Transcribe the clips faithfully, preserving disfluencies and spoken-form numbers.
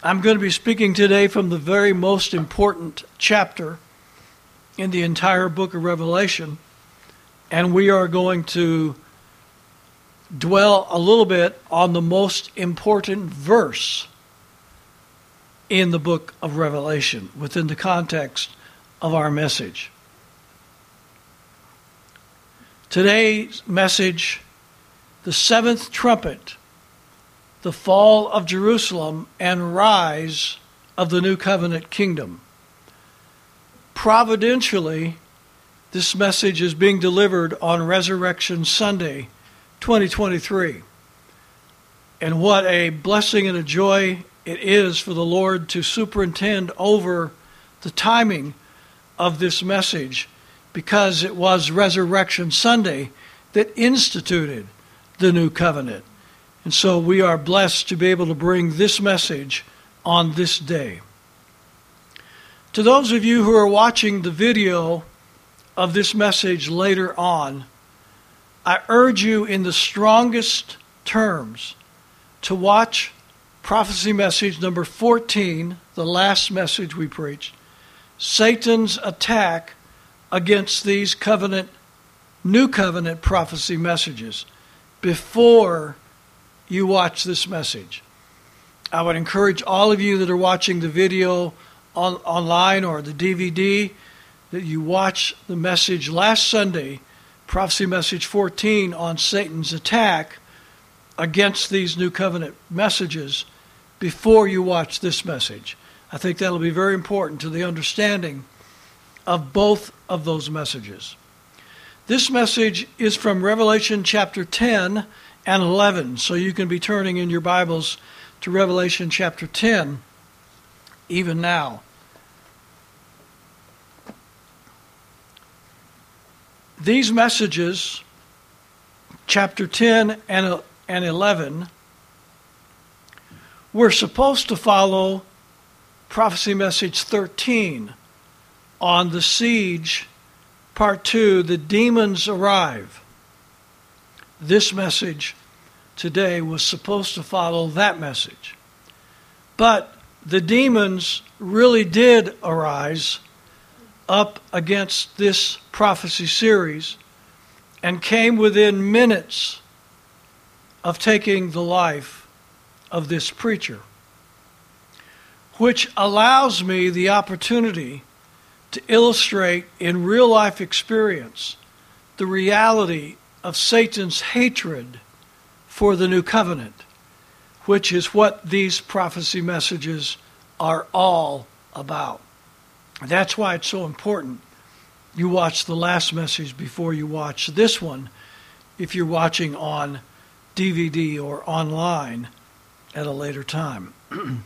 I'm going to be speaking today from the very most important chapter in the entire book of Revelation, and we are going to dwell a little bit on the most important verse in the book of Revelation within the context of our message. Today's message, the seventh trumpet, the fall of Jerusalem and rise of the new covenant kingdom. Providentially, this message is being delivered on Resurrection Sunday, twenty twenty-three. And what a blessing and a joy it is for the Lord to superintend over the timing of this message, because it was Resurrection Sunday that instituted the new covenant. And so we are blessed to be able to bring this message on this day. To those of you who are watching the video of this message later on, I urge you in the strongest terms to watch prophecy message number fourteen, the last message we preached, Satan's attack against these covenant, new covenant prophecy messages, before you watch this message. I would encourage all of you that are watching the video on, online or the D V D that you watch the message last Sunday, prophecy message fourteen, on Satan's attack against these new covenant messages, before you watch this message. I think that'll be very important to the understanding of both of those messages. This message is from Revelation chapter ten and eleven, so you can be turning in your Bibles to Revelation chapter ten even now. These messages, chapter ten and eleven, were supposed to follow prophecy message thirteen on the siege, part two, the demons arrive. This message today was supposed to follow that message. But the demons really did arise up against this prophecy series and came within minutes of taking the life of this preacher, which allows me the opportunity to illustrate in real life experience the reality of Satan's hatred for the new covenant, which is what these prophecy messages are all about. That's why it's so important you watch the last message before you watch this one, if you're watching on D V D or online at a later time.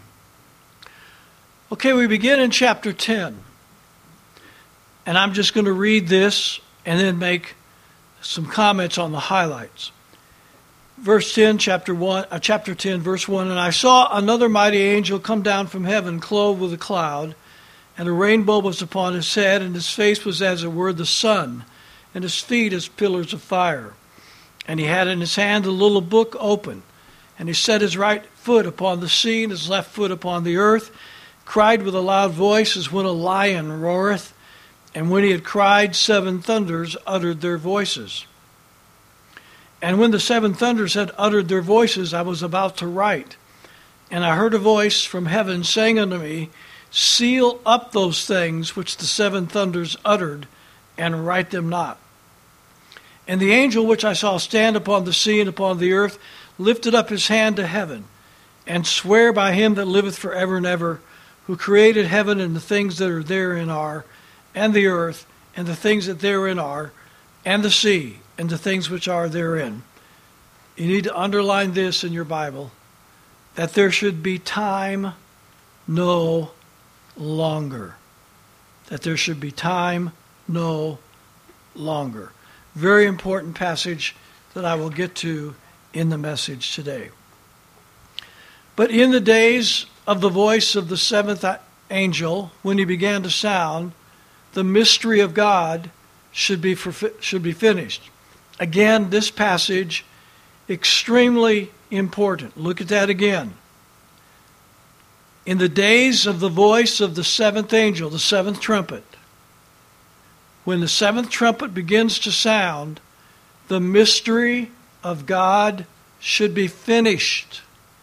Okay, we begin in chapter ten. And I'm just going to read this and then make some comments on the highlights. Verse ten, chapter one, uh, chapter ten, verse one. And I saw another mighty angel come down from heaven, clothed with a cloud, and a rainbow was upon his head, and his face was as it were the sun, and his feet as pillars of fire. And he had in his hand a little book open, and he set his right foot upon the sea, and his left foot upon the earth, cried with a loud voice, as when a lion roareth. And when he had cried, seven thunders uttered their voices. And when the seven thunders had uttered their voices, I was about to write. And I heard a voice from heaven saying unto me, seal up those things which the seven thunders uttered, and write them not. And the angel which I saw stand upon the sea and upon the earth lifted up his hand to heaven, and sware by him that liveth for ever and ever, who created heaven and the things that are therein are, and the earth, and the things that therein are, and the sea, and the things which are therein. You need to underline this in your Bible, that there should be time no longer. That there should be time no longer. Very important passage that I will get to in the message today. But in the days of the voice of the seventh angel, when he began to sound, the mystery of God should be for, should be finished. Again, this passage, extremely important. Look at that again. In the days of the voice of the seventh angel, the seventh trumpet, when the seventh trumpet begins to sound, the mystery of God should be finished.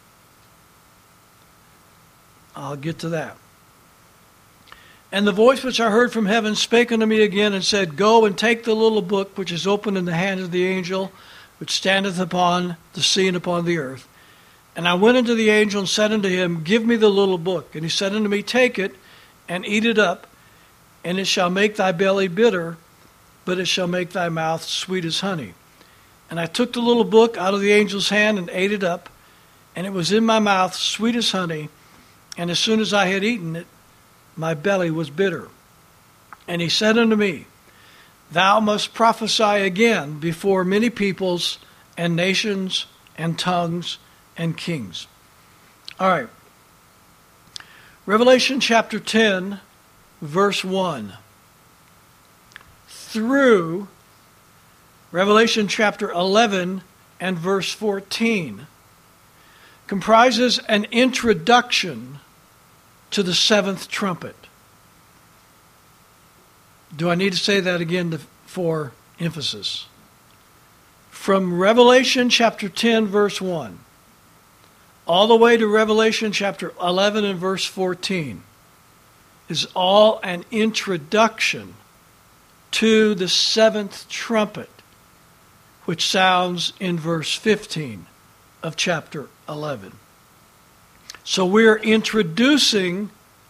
I'll get to that. And the voice which I heard from heaven spake unto me again and said, Go and take the little book which is open in the hand of the angel which standeth upon the sea and upon the earth. And I went unto the angel and said unto him, Give me the little book. And he said unto me, Take it and eat it up, and it shall make thy belly bitter, but it shall make thy mouth sweet as honey. And I took the little book out of the angel's hand and ate it up, and it was in my mouth sweet as honey. And as soon as I had eaten it, my belly was bitter. And he said unto me, Thou must prophesy again before many peoples and nations and tongues and kings. All right. Revelation chapter ten, verse one. Through Revelation chapter eleven and verse fourteen comprises an introduction to the seventh trumpet. Do I need to say that again to, for emphasis? From Revelation chapter ten, verse one, all the way to Revelation chapter eleven and verse fourteen is all an introduction to the seventh trumpet, which sounds in verse fifteen of chapter eleven. So we're introducing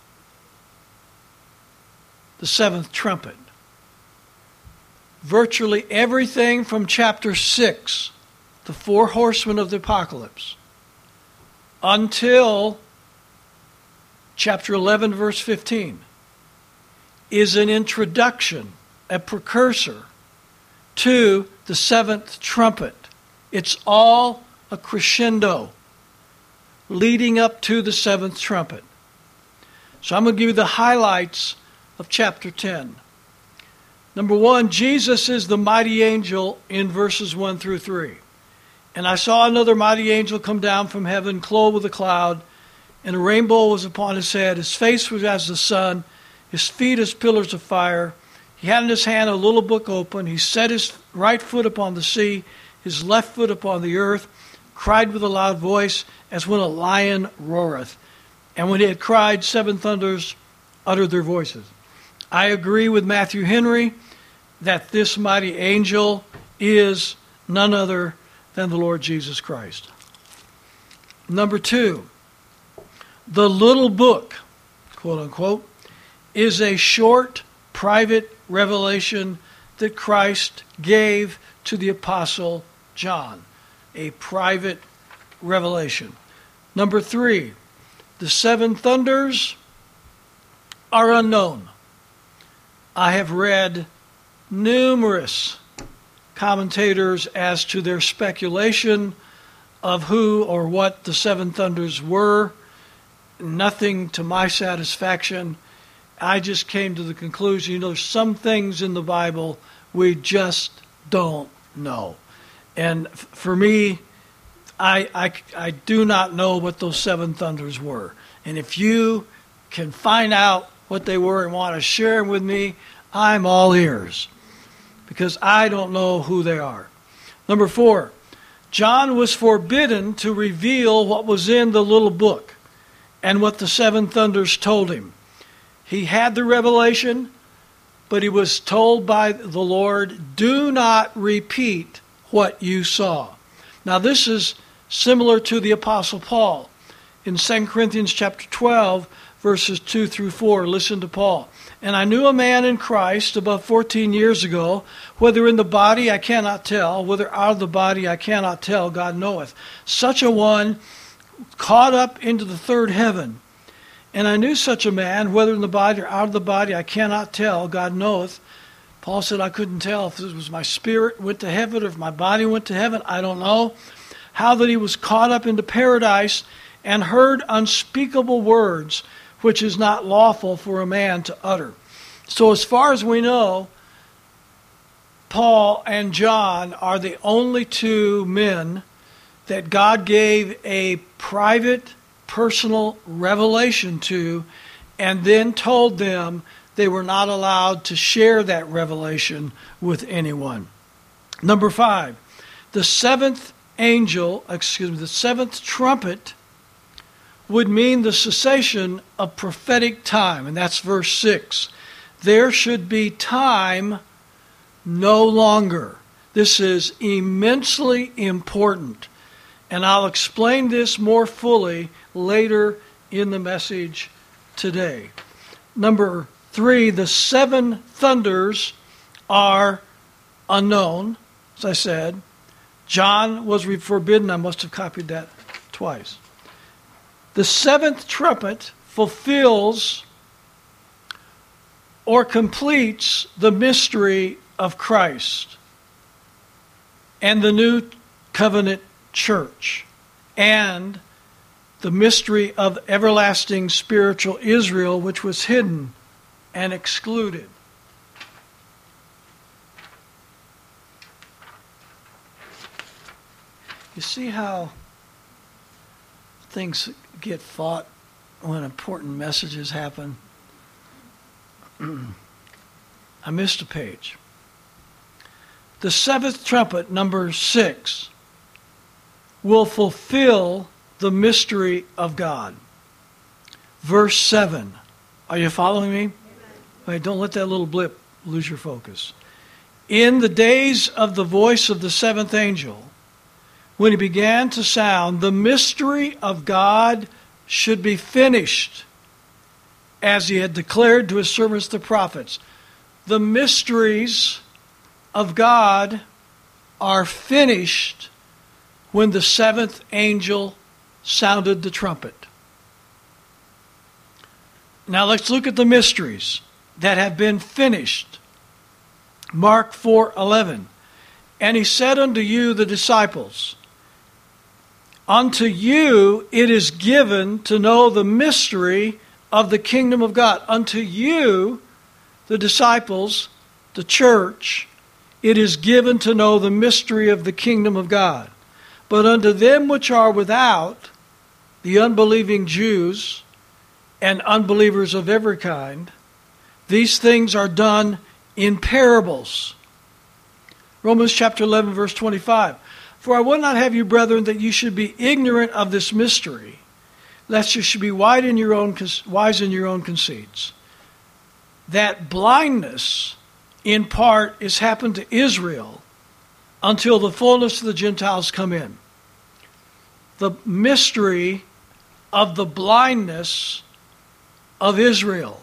the seventh trumpet. Virtually everything from chapter six, the four horsemen of the apocalypse, until chapter eleven, verse fifteen, is an introduction, a precursor to the seventh trumpet. It's all a crescendo leading up to the seventh trumpet. So I'm going to give you the highlights of chapter ten. Number one, Jesus is the mighty angel in verses one through three. And I saw another mighty angel come down from heaven, clothed with a cloud, and a rainbow was upon his head. His face was as the sun, his feet as pillars of fire. He had in his hand a little book open. He set his right foot upon the sea, his left foot upon the earth, cried with a loud voice, as when a lion roareth. And when he had cried, seven thunders uttered their voices. I agree with Matthew Henry that this mighty angel is none other than the Lord Jesus Christ. Number two, the little book, quote unquote, is a short, private revelation that Christ gave to the Apostle John. A private revelation. Number three, the seven thunders are unknown. I have read numerous commentators as to their speculation of who or what the seven thunders were. Nothing to my satisfaction. I just came to the conclusion, you know, there's some things in the Bible we just don't know. And f- for me, I, I, I do not know what those seven thunders were. And if you can find out what they were and want to share them with me, I'm all ears. Because I don't know who they are. Number four, John was forbidden to reveal what was in the little book and what the seven thunders told him. He had the revelation, but he was told by the Lord, do not repeat what you saw. Now this is similar to the Apostle Paul. In Second Corinthians chapter twelve, verses two through four, listen to Paul. And I knew a man in Christ above fourteen years ago, whether in the body I cannot tell, whether out of the body I cannot tell, God knoweth. Such a one caught up into the third heaven. And I knew such a man, whether in the body or out of the body I cannot tell, God knoweth. Paul said I couldn't tell if it was my spirit went to heaven or if my body went to heaven. I don't know. How that he was caught up into paradise and heard unspeakable words, which is not lawful for a man to utter. So as far as we know, Paul and John are the only two men that God gave a private personal revelation to, and then told them they were not allowed to share that revelation with anyone. Number five, the seventh angel, excuse me, the seventh trumpet would mean the cessation of prophetic time, and that's verse six. There should be time no longer. This is immensely important, and I'll explain this more fully later in the message today. Number three, the seven thunders are unknown, as I said. John was forbidden. I must have copied that twice. The seventh trumpet fulfills or completes the mystery of Christ and the new covenant church and the mystery of everlasting spiritual Israel, which was hidden and excluded. You see how things get fought when important messages happen? I missed a page. The seventh trumpet, number six, will fulfill the mystery of God. Verse seven. Are you following me? Right, don't let that little blip lose your focus. In the days of the voice of the seventh angel, when he began to sound, the mystery of God should be finished, as he had declared to his servants the prophets. The mysteries of God are finished when the seventh angel sounded the trumpet. Now let's look at the mysteries that have been finished. Mark four eleven. And he said unto you, the disciples, unto you it is given to know the mystery of the kingdom of God. Unto you, the disciples, the church, it is given to know the mystery of the kingdom of God. But unto them which are without, the unbelieving Jews and unbelievers of every kind, these things are done in parables. Romans chapter eleven, verse twenty-five. For I would not have you, brethren, that you should be ignorant of this mystery, lest you should be wise in your own, wise in your own conceits. That blindness, in part, is happened to Israel until the fullness of the Gentiles come in. The mystery of the blindness of Israel.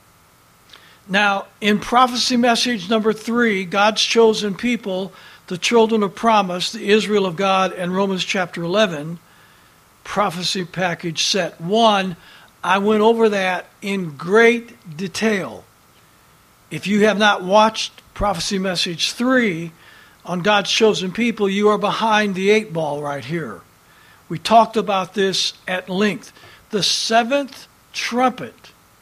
Now, in prophecy message number three, God's chosen people, the children of promise, the Israel of God, and Romans chapter eleven, prophecy package set one, I went over that in great detail. If you have not watched prophecy message three on God's chosen people, you are behind the eight ball right here. We talked about this at length. The seventh trumpet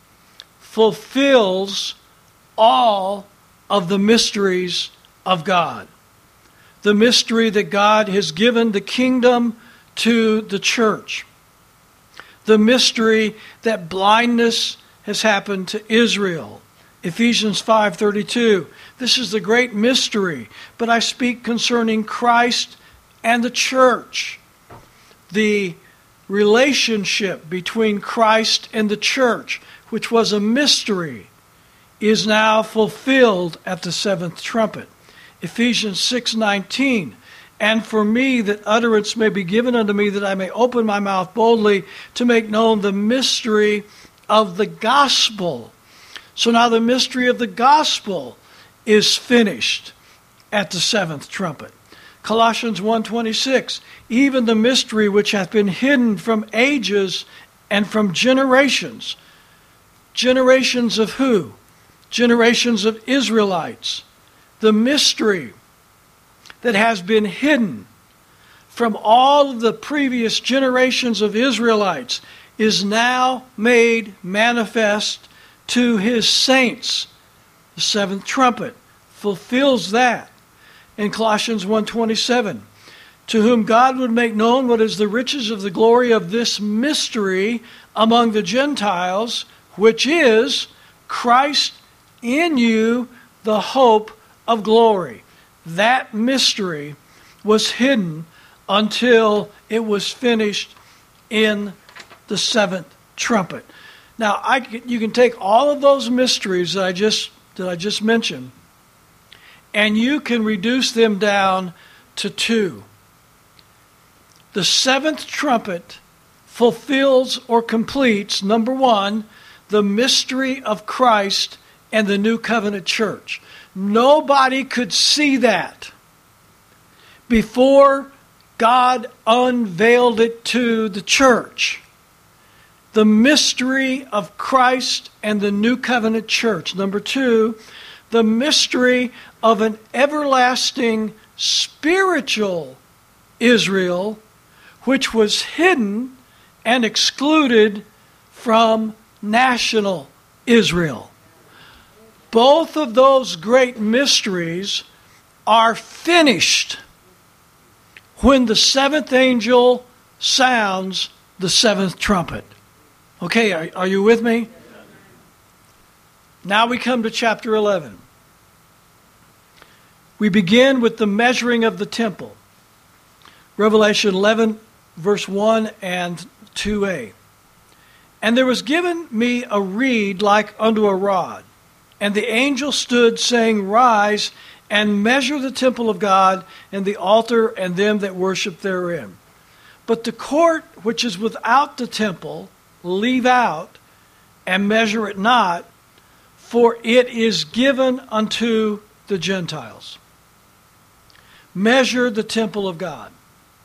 fulfills all of the mysteries of God. The mystery that God has given the kingdom to the church. The mystery that blindness has happened to Israel. Ephesians five thirty-two. This is the great mystery, but I speak concerning Christ and the church. The relationship between Christ and the church, which was a mystery, is now fulfilled at the seventh trumpet. Ephesians six nineteen. And for me that utterance may be given unto me, that I may open my mouth boldly to make known the mystery of the gospel. So now the mystery of the gospel is finished at the seventh trumpet. Colossians one twenty-six. Even the mystery which hath been hidden from ages and from generations. Generations of who? Generations of Israelites. The mystery that has been hidden from all of the previous generations of Israelites is now made manifest to his saints. The seventh trumpet fulfills that. In Colossians one twenty-seven, to whom God would make known what is the riches of the glory of this mystery among the Gentiles, which is Christ in you, the hope of glory. That mystery was hidden until it was finished in the seventh trumpet. Now, I, you can take all of those mysteries that I just that I just mentioned, and you can reduce them down to two. The seventh trumpet fulfills or completes, number one, the mystery of Christ and the new covenant church. Nobody could see that before God unveiled it to the church. The mystery of Christ and the new covenant church. Number two, the mystery of an everlasting spiritual Israel, which was hidden and excluded from national Israel. Both of those great mysteries are finished when the seventh angel sounds the seventh trumpet. Okay, are, are you with me? Now we come to chapter eleven. We begin with the measuring of the temple. Revelation eleven, verse one and two a. And there was given me a reed like unto a rod, and the angel stood, saying, Rise and measure the temple of God, and the altar, and them that worship therein. But the court which is without the temple leave out, and measure it not, for it is given unto the Gentiles. Measure the temple of God.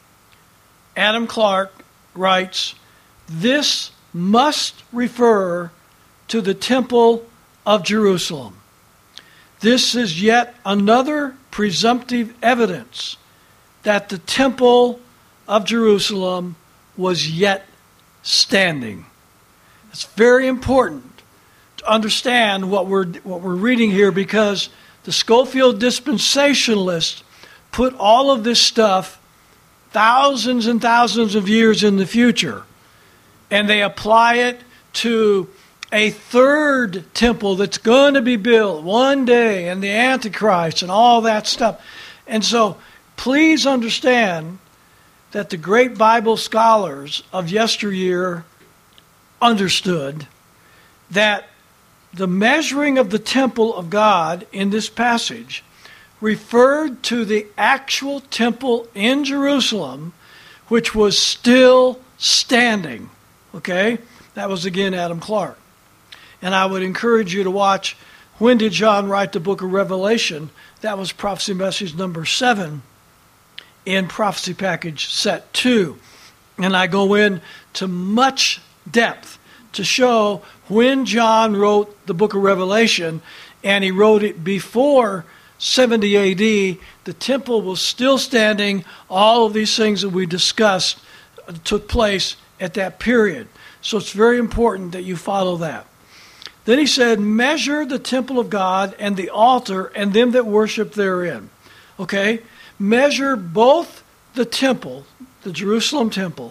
Adam Clarke writes, this must refer to the temple of Jerusalem. This is yet another presumptive evidence that the temple of Jerusalem was yet standing. It's very important to understand what we're what we're reading here, because the Scofield dispensationalists put all of this stuff thousands and thousands of years in the future, and they apply it to a third temple that's going to be built one day, and the Antichrist and all that stuff. And so please understand that the great Bible scholars of yesteryear understood that the measuring of the temple of God in this passage referred to the actual temple in Jerusalem, which was still standing. Okay? That was again Adam Clarke. And I would encourage you to watch When Did John Write the Book of Revelation? That was prophecy message number seven in Prophecy Package Set two. And I go into much depth to show when John wrote the book of Revelation, and he wrote it before seventy A D, the temple was still standing. All of these things that we discussed took place at that period. So it's very important that you follow that. Then he said, measure the temple of God and the altar and them that worship therein. Okay? Measure both the temple, the Jerusalem temple,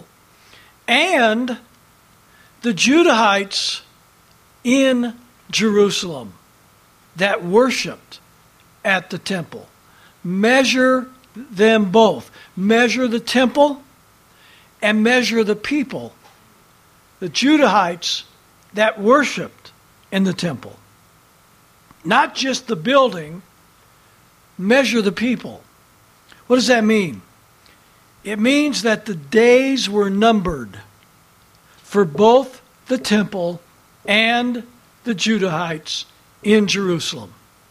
and the Judahites in Jerusalem that worshiped at the temple. Measure them both. Measure the temple and measure the people, the Judahites that worshiped in the temple. Not just the building, measure the people. What does that mean? It means that the days were numbered for both the temple and the Judahites in Jerusalem.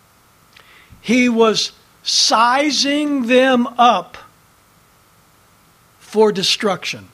He was sizing them up for destruction.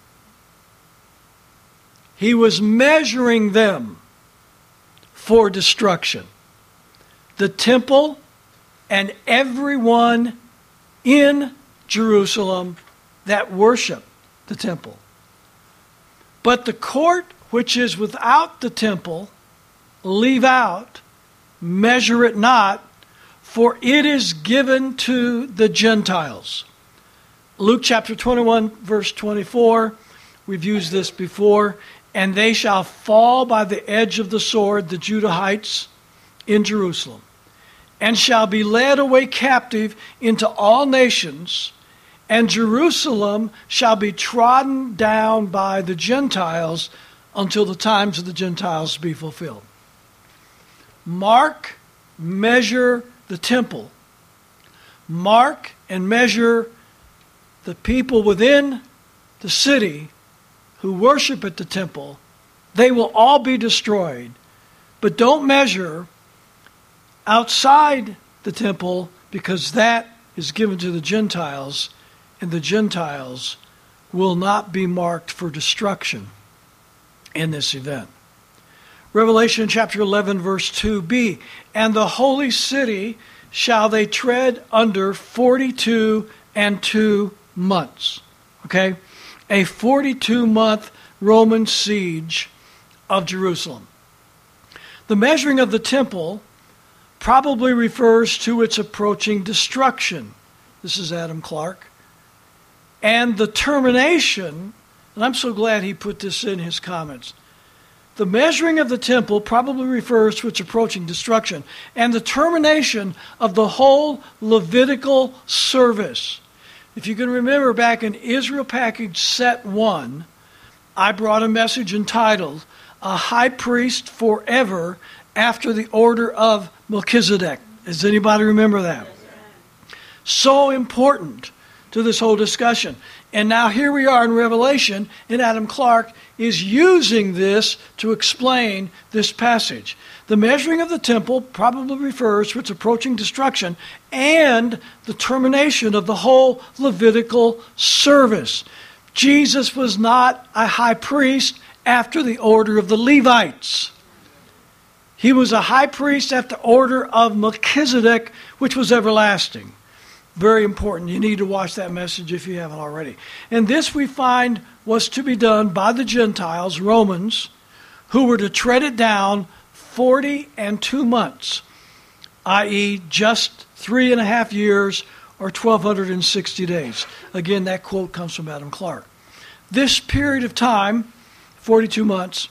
He was measuring them for destruction. The temple and everyone in Jerusalem that worship the temple. But the court which is without the temple, leave out, measure it not, for it is given to the Gentiles. Luke chapter twenty-one, verse twenty-four, we've used this before. And they shall fall by the edge of the sword, the Judahites, in Jerusalem, and shall be led away captive into all nations, and Jerusalem shall be trodden down by the Gentiles until the times of the Gentiles be fulfilled. Mark, measure the temple. Mark and measure the people within the city who worship at the temple. They will all be destroyed. But don't measure outside the temple, because that is given to the Gentiles, and the Gentiles will not be marked for destruction in this event. Revelation chapter eleven, verse two b, and the holy city shall they tread under forty-two and two months. Okay? A forty-two month Roman siege of Jerusalem. The measuring of the temple probably refers to its approaching destruction. This is Adam Clarke. And the termination, and I'm so glad he put this in his comments. The measuring of the temple probably refers to its approaching destruction and the termination of the whole Levitical service. If you can remember back in Israel Package Set one, I brought a message entitled, A High Priest Forever After the Order of Melchizedek. Does anybody remember that? So important to this whole discussion. And now here we are in Revelation, and Adam Clarke is using this to explain this passage. The measuring of the temple probably refers to its approaching destruction and the termination of the whole Levitical service. Jesus was not a high priest after the order of the Levites. He was a high priest after the order of Melchizedek, which was everlasting. Very important. You need to watch that message if you haven't already. And this we find was to be done by the Gentiles, Romans, who were to tread it down forty and two months, that is just three and a half years or twelve sixty days. Again, that quote comes from Adam Clarke. This period of time, forty-two months,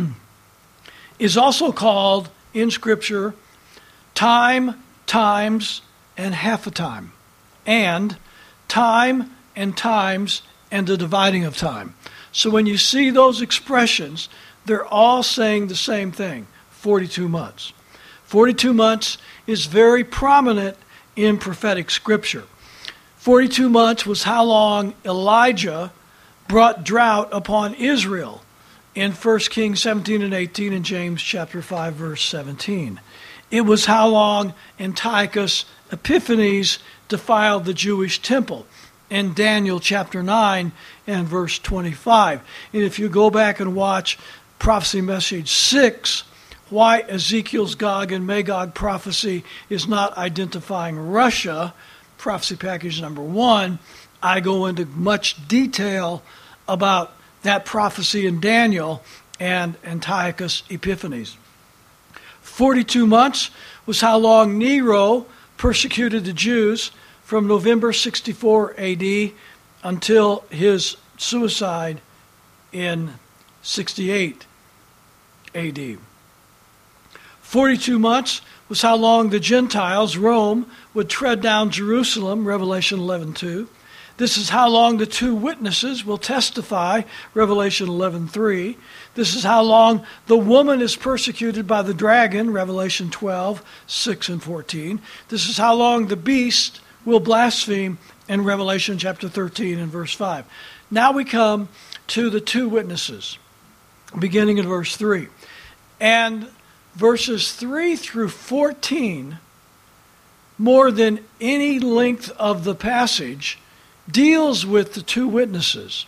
is also called in Scripture time, times, and half a time. And time and times and the dividing of time. So when you see those expressions, they're all saying the same thing, forty-two months. forty-two months is very prominent in prophetic scripture. forty-two months was how long Elijah brought drought upon Israel in First Kings seventeen and eighteen and James chapter five verse seventeen. It was how long Antiochus Epiphanes defiled the Jewish temple in Daniel chapter nine and verse twenty-five. And if you go back and watch Prophecy Message six, why Ezekiel's Gog and Magog prophecy is not identifying Russia, prophecy package number one, I go into much detail about that prophecy in Daniel and Antiochus Epiphanes. forty-two months was how long Nero persecuted the Jews from November sixty-four A D until his suicide in sixty-eight A D. forty-two months was how long the Gentiles, Rome, would tread down Jerusalem, Revelation eleven two. This is how long the two witnesses will testify, Revelation eleven three. This is how long the woman is persecuted by the dragon, Revelation twelve six and fourteen. This is how long the beast will blaspheme in Revelation chapter thirteen and verse five. Now we come to the two witnesses, beginning in verse three. And verses three through fourteen, more than any length of the passage, deals with the two witnesses.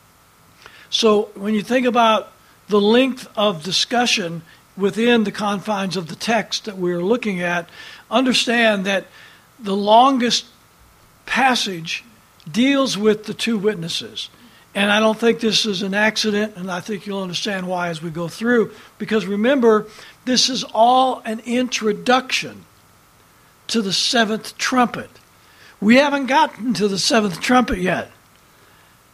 So when you think about the length of discussion within the confines of the text that we're looking at, understand that the longest passage deals with the two witnesses. And I don't think this is an accident, and I think you'll understand why as we go through. Because remember, this is all an introduction to the seventh trumpet. We haven't gotten to the seventh trumpet yet.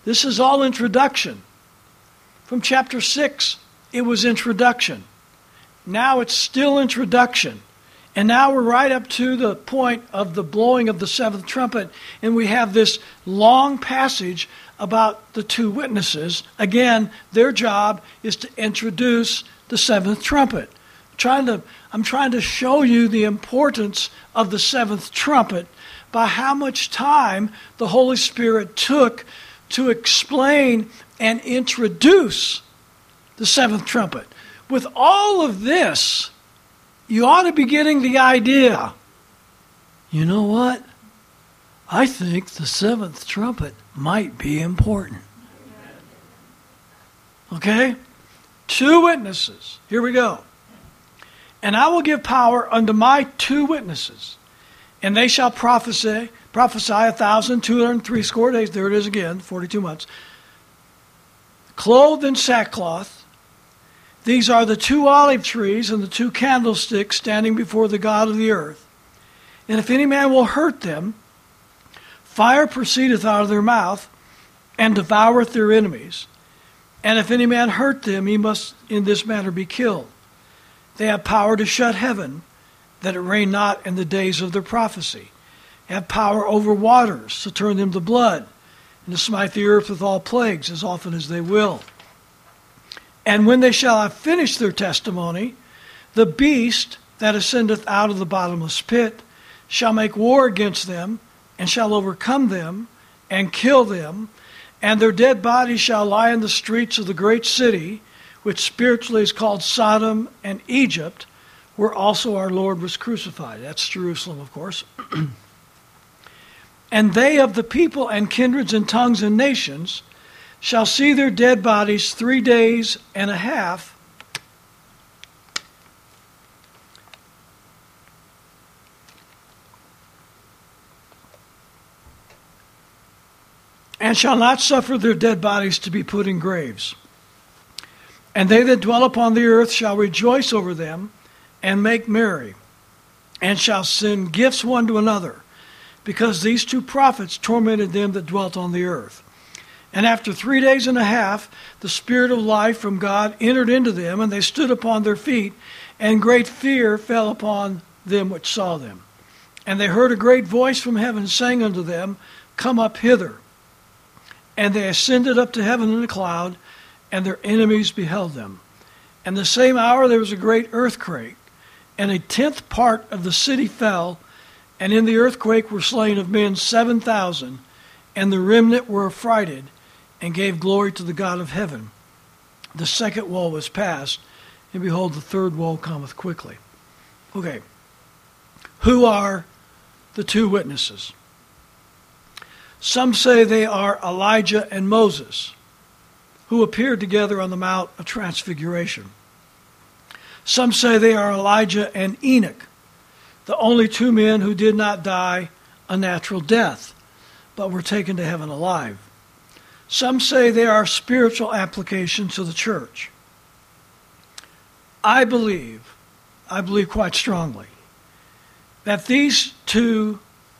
This is all introduction. From chapter six, it was introduction. Now it's still introduction. And now we're right up to the point of the blowing of the seventh trumpet, and we have this long passage about the two witnesses. Again, their job is to introduce the seventh trumpet. I'm trying to, I'm trying to show you the importance of the seventh trumpet by how much time the Holy Spirit took to explain and introduce the seventh trumpet. With all of this, you ought to be getting the idea. You know what? I think the seventh trumpet might be important. Okay? Two witnesses. Here we go. And I will give power unto my two witnesses, and they shall prophesy, prophesy a thousand two hundred and three score days. There it is again, forty-two months. Clothed in sackcloth. These are the two olive trees and the two candlesticks standing before the God of the earth. And if any man will hurt them, fire proceedeth out of their mouth, and devoureth their enemies. And if any man hurt them, he must in this manner be killed. They have power to shut heaven, that it rain not in the days of their prophecy. They have power over waters, to turn them to blood, and to smite the earth with all plagues, as often as they will. And when they shall have finished their testimony, the beast that ascendeth out of the bottomless pit shall make war against them, and shall overcome them, and kill them, and their dead bodies shall lie in the streets of the great city, which spiritually is called Sodom and Egypt, where also our Lord was crucified. That's Jerusalem, of course. And they of the people and kindreds and tongues and nations shall see their dead bodies three days and a half, and shall not suffer their dead bodies to be put in graves. And they that dwell upon the earth shall rejoice over them, and make merry, and shall send gifts one to another, because these two prophets tormented them that dwelt on the earth. And after three days and a half, the Spirit of life from God entered into them, and they stood upon their feet, and great fear fell upon them which saw them. And they heard a great voice from heaven saying unto them, Come up hither. And they ascended up to heaven in a cloud, and their enemies beheld them. And the same hour there was a great earthquake, and a tenth part of the city fell, and in the earthquake were slain of men seven thousand, and the remnant were affrighted, and gave glory to the God of heaven. The second woe was past, and behold, the third woe cometh quickly. Okay. Who are the two witnesses? Some say they are Elijah and Moses, who appeared together on the Mount of Transfiguration. Some say they are Elijah and Enoch, the only two men who did not die a natural death, but were taken to heaven alive. Some say they are spiritual applications to the church. I believe, I believe quite strongly, that these two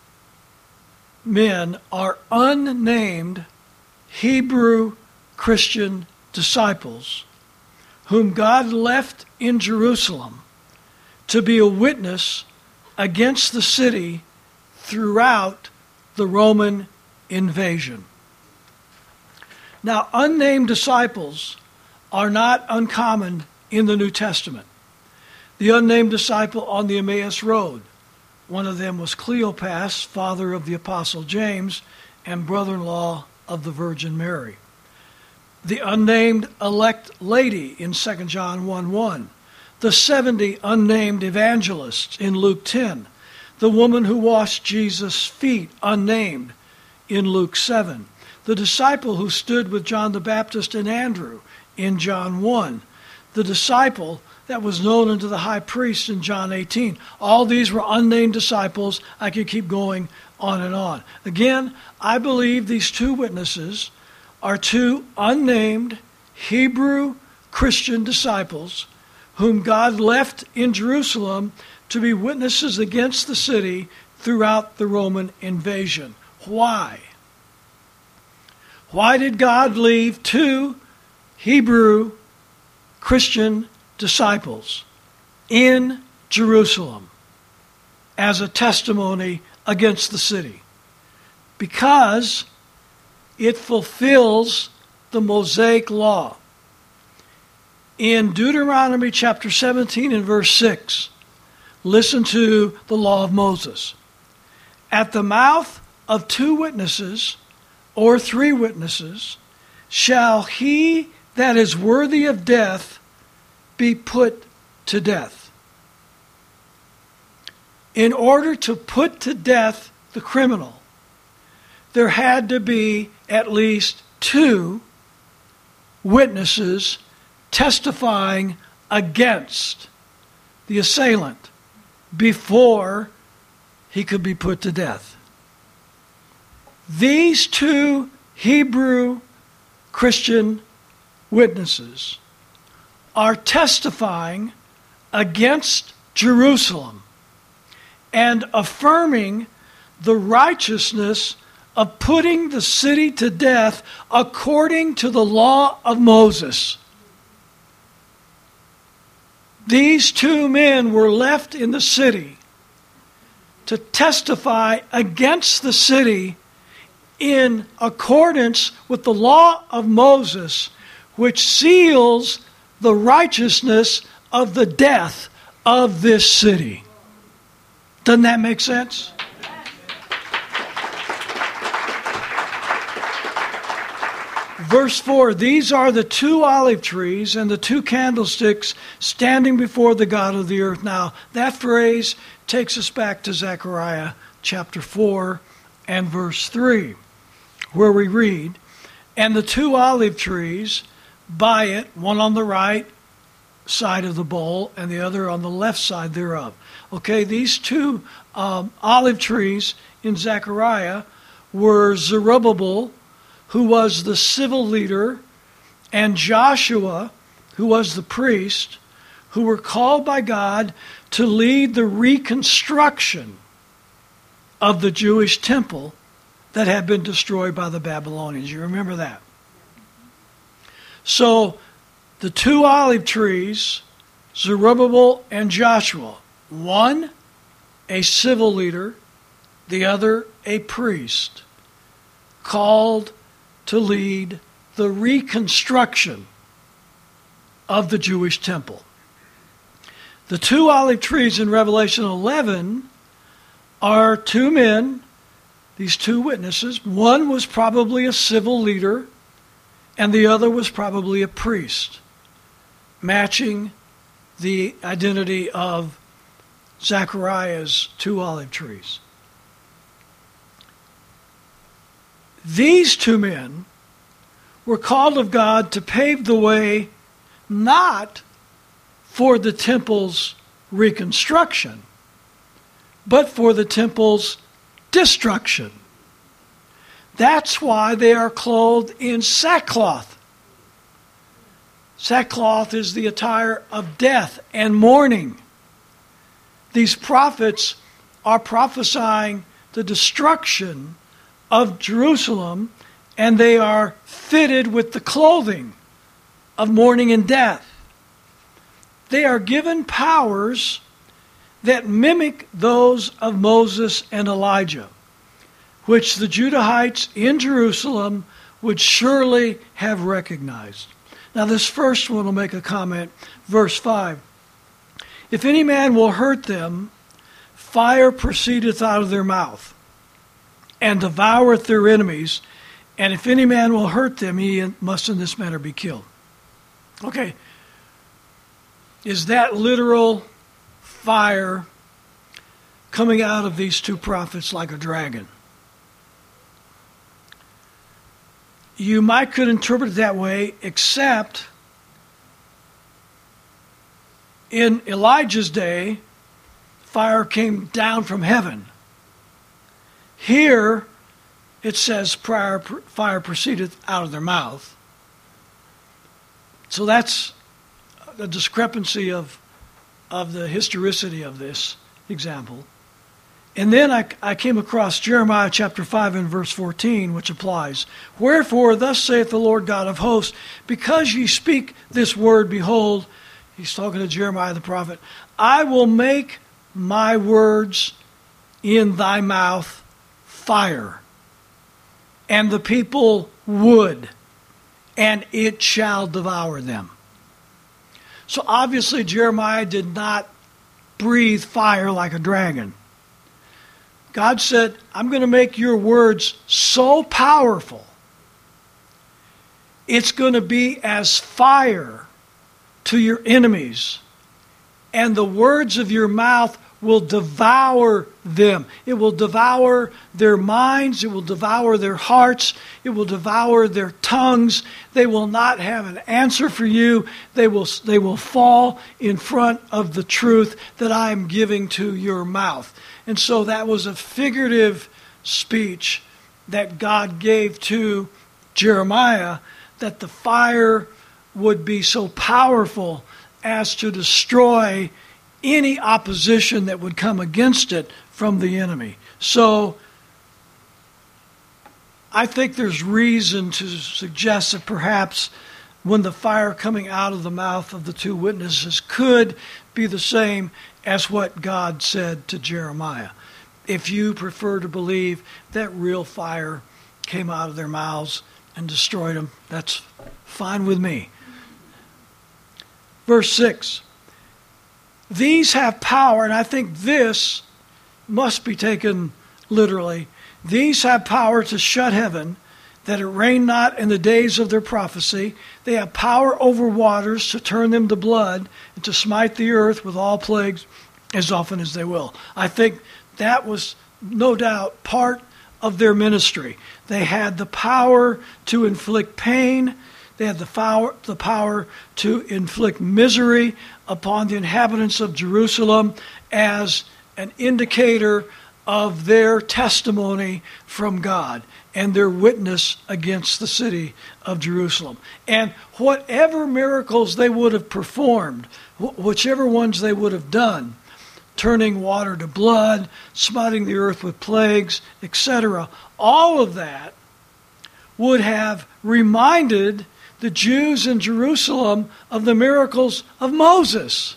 men are unnamed Hebrew Christian disciples whom God left in Jerusalem to be a witness against the city throughout the Roman invasion. Now, unnamed disciples are not uncommon in the New Testament. The unnamed disciple on the Emmaus Road, one of them was Cleopas, father of the Apostle James, and brother-in-law of the Virgin Mary. The unnamed elect lady in Second John one one. The seventy unnamed evangelists in Luke ten. The woman who washed Jesus' feet, unnamed, in Luke seven. The disciple who stood with John the Baptist and Andrew in John one. The disciple that was known unto the high priest in John eighteen. All these were unnamed disciples. I could keep going on and on. Again, I believe these two witnesses are two unnamed Hebrew Christian disciples whom God left in Jerusalem to be witnesses against the city throughout the Roman invasion. Why? Why did God leave two Hebrew Christian disciples in Jerusalem as a testimony against the city? Because it fulfills the Mosaic law. In Deuteronomy chapter seventeen and verse six, listen to the law of Moses. At the mouth of two witnesses or three witnesses shall he that is worthy of death be put to death. In order to put to death the criminal, there had to be at least two witnesses testifying against the assailant before he could be put to death. These two Hebrew Christian witnesses are testifying against Jerusalem and affirming the righteousness of putting the city to death according to the law of Moses. These two men were left in the city to testify against the city in accordance with the law of Moses, which seals the righteousness of the death of this city. Doesn't that make sense? Verse four, these are the two olive trees and the two candlesticks standing before the God of the earth. Now, that phrase takes us back to Zechariah chapter four and verse three, where we read, and the two olive trees by it, one on the right side of the bowl and the other on the left side thereof. Okay, these two um, olive trees in Zechariah were Zerubbabel, who was the civil leader, and Joshua, who was the priest, who were called by God to lead the reconstruction of the Jewish temple that had been destroyed by the Babylonians. You remember that? So, the two olive trees, Zerubbabel and Joshua, one a civil leader, the other a priest, called to lead the reconstruction of the Jewish temple. The two olive trees in Revelation eleven are two men, these two witnesses. One was probably a civil leader, and the other was probably a priest, matching the identity of Zechariah's two olive trees. These two men were called of God to pave the way not for the temple's reconstruction, but for the temple's destruction. That's why they are clothed in sackcloth. Sackcloth is the attire of death and mourning. These prophets are prophesying the destruction of Jerusalem, and they are fitted with the clothing of mourning and death. They are given powers that mimic those of Moses and Elijah, which the Judahites in Jerusalem would surely have recognized. Now this first one will make a comment. Verse five. If any man will hurt them, fire proceedeth out of their mouth, and devoureth their enemies, and if any man will hurt them, he must in this manner be killed. Okay. Is that literal fire coming out of these two prophets like a dragon? You might could interpret it that way, except in Elijah's day, fire came down from heaven. Here, it says fire proceedeth out of their mouth. So that's the discrepancy of, of the historicity of this example. And then I, I came across Jeremiah chapter five and verse fourteen, which applies. Wherefore, thus saith the Lord God of hosts, because ye speak this word, behold, he's talking to Jeremiah the prophet, I will make my words in thy mouth fire, and the people wood, and it shall devour them. So obviously Jeremiah did not breathe fire like a dragon. God said, I'm going to make your words so powerful, it's going to be as fire to your enemies, and the words of your mouth will devour them. It will devour their minds. It will devour their hearts. It will devour their tongues. They will not have an answer for you. They will, they will fall in front of the truth that I am giving to your mouth. And so that was a figurative speech that God gave to Jeremiah, that the fire would be so powerful as to destroy any opposition that would come against it from the enemy. So I think there's reason to suggest that perhaps when the fire coming out of the mouth of the two witnesses could be the same as what God said to Jeremiah. If you prefer to believe that real fire came out of their mouths and destroyed them, that's fine with me. Verse six. These have power, and I think this must be taken literally. These have power to shut heaven, that it rain not in the days of their prophecy. They have power over waters to turn them to blood, and to smite the earth with all plagues as often as they will. I think that was no doubt part of their ministry. They had the power to inflict pain. They had the power, the power to inflict misery upon the inhabitants of Jerusalem as an indicator of their testimony from God and their witness against the city of Jerusalem. And whatever miracles they would have performed, whichever ones they would have done, turning water to blood, smiting the earth with plagues, et cetera, all of that would have reminded the Jews in Jerusalem of the miracles of Moses.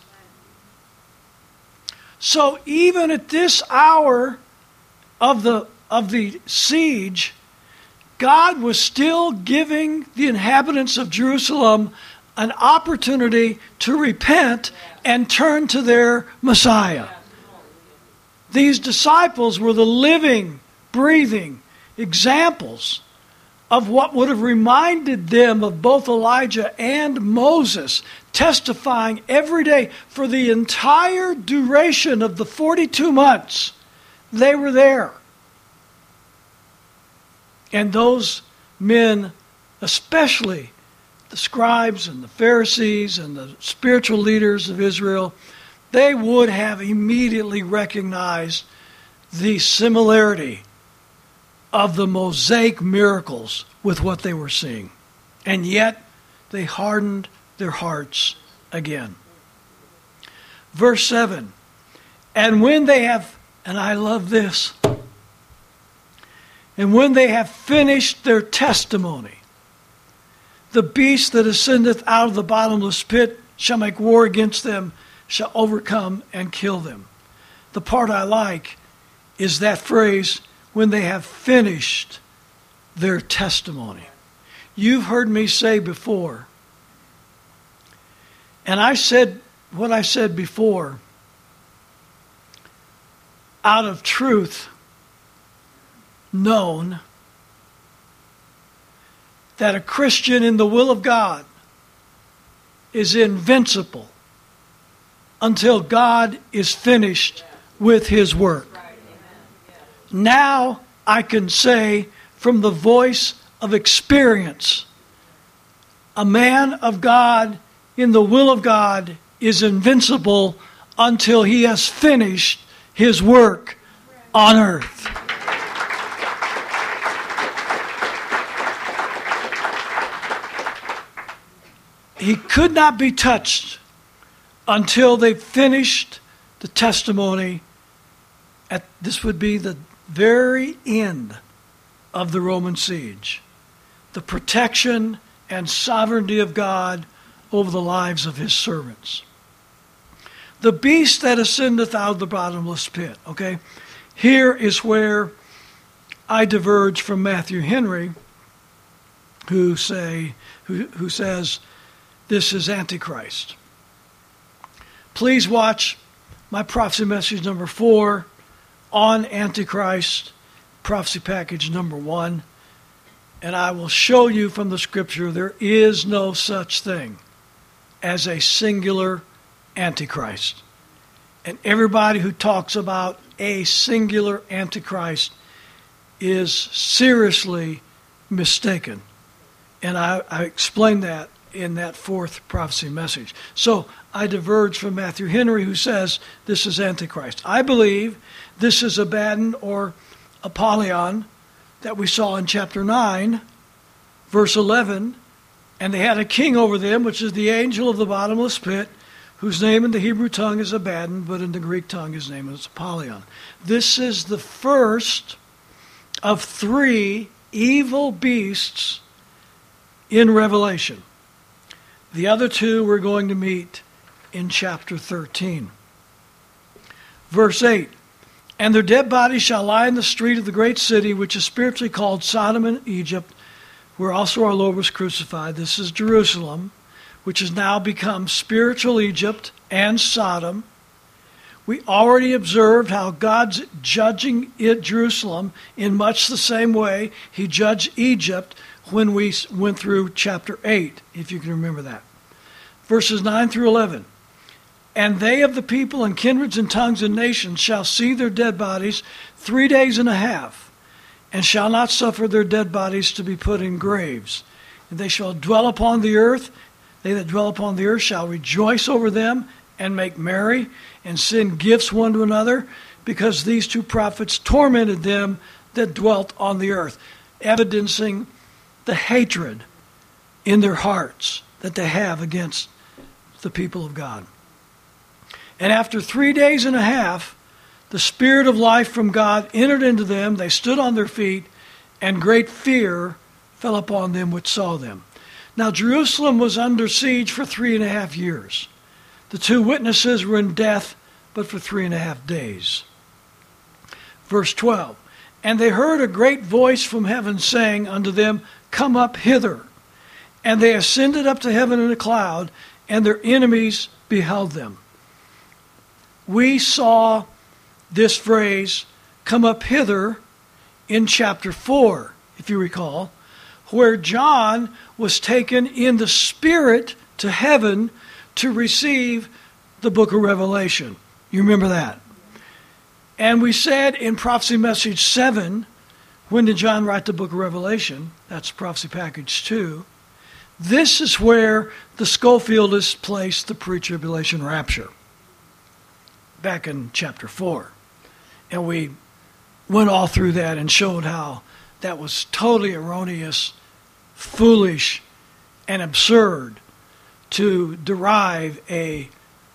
So even at this hour of the of the siege, God was still giving the inhabitants of Jerusalem an opportunity to repent and turn to their Messiah. These disciples were the living, breathing examples of what would have reminded them of both Elijah and Moses, testifying every day for the entire duration of the forty-two months they were there. And those men, especially the scribes and the Pharisees and the spiritual leaders of Israel, they would have immediately recognized the similarity of the Mosaic miracles with what they were seeing. And yet, they hardened their hearts again. Verse seven, and when they have, and I love this, and when they have finished their testimony, the beast that ascendeth out of the bottomless pit shall make war against them, shall overcome and kill them. The part I like is that phrase, when they have finished their testimony. You've heard me say before, and I said what I said before, out of truth known, that a Christian in the will of God is invincible until God is finished with his work. Now I can say from the voice of experience, a man of God in the will of God is invincible until he has finished his work on earth. He could not be touched until they finished the testimony At, this would be the very end of the Roman siege. The protection and sovereignty of God over the lives of his servants. The beast that ascendeth out of the bottomless pit. Okay, here is where I diverge from Matthew Henry, who say who, who says this is Antichrist. Please watch my prophecy message number four on Antichrist, prophecy package number one, and I will show you from the scripture there is no such thing as a singular Antichrist. And everybody who talks about a singular Antichrist is seriously mistaken. And I, I explained that in that fourth prophecy message. So I diverge from Matthew Henry, who says this is Antichrist. I believe this is Abaddon or Apollyon that we saw in chapter nine, verse eleven. And they had a king over them, which is the angel of the bottomless pit, whose name in the Hebrew tongue is Abaddon, but in the Greek tongue his name is Apollyon. This is the first of three evil beasts in Revelation. The other two we're going to meet in chapter thirteen. Verse eight, and their dead bodies shall lie in the street of the great city, which is spiritually called Sodom and Egypt, where also our Lord was crucified. This is Jerusalem, which has now become spiritual Egypt and Sodom. We already observed how God's judging it, Jerusalem, in much the same way he judged Egypt when we went through chapter eight, if you can remember that. Verses nine through eleven. And they of the people and kindreds and tongues and nations shall see their dead bodies three days and a half, and shall not suffer their dead bodies to be put in graves. And they shall dwell upon the earth. They that dwell upon the earth shall rejoice over them and make merry and send gifts one to another, because these two prophets tormented them that dwelt on the earth, evidencing the hatred in their hearts that they have against the people of God. And after three days and a half, the Spirit of life from God entered into them. They stood on their feet, and great fear fell upon them which saw them. Now Jerusalem was under siege for three and a half years. The two witnesses were in death, but for three and a half days. Verse twelve, and they heard a great voice from heaven saying unto them, come up hither. And they ascended up to heaven in a cloud, and their enemies beheld them. We saw this phrase, come up hither, in chapter four, if you recall, where John was taken in the Spirit to heaven to receive the book of Revelation. You remember that? And we said in Prophecy Message seven, when did John write the book of Revelation? That's Prophecy Package two. This is where the Schofieldists placed the pre-tribulation rapture, back in chapter four. And we went all through that and showed how that was totally erroneous, foolish, and absurd to derive a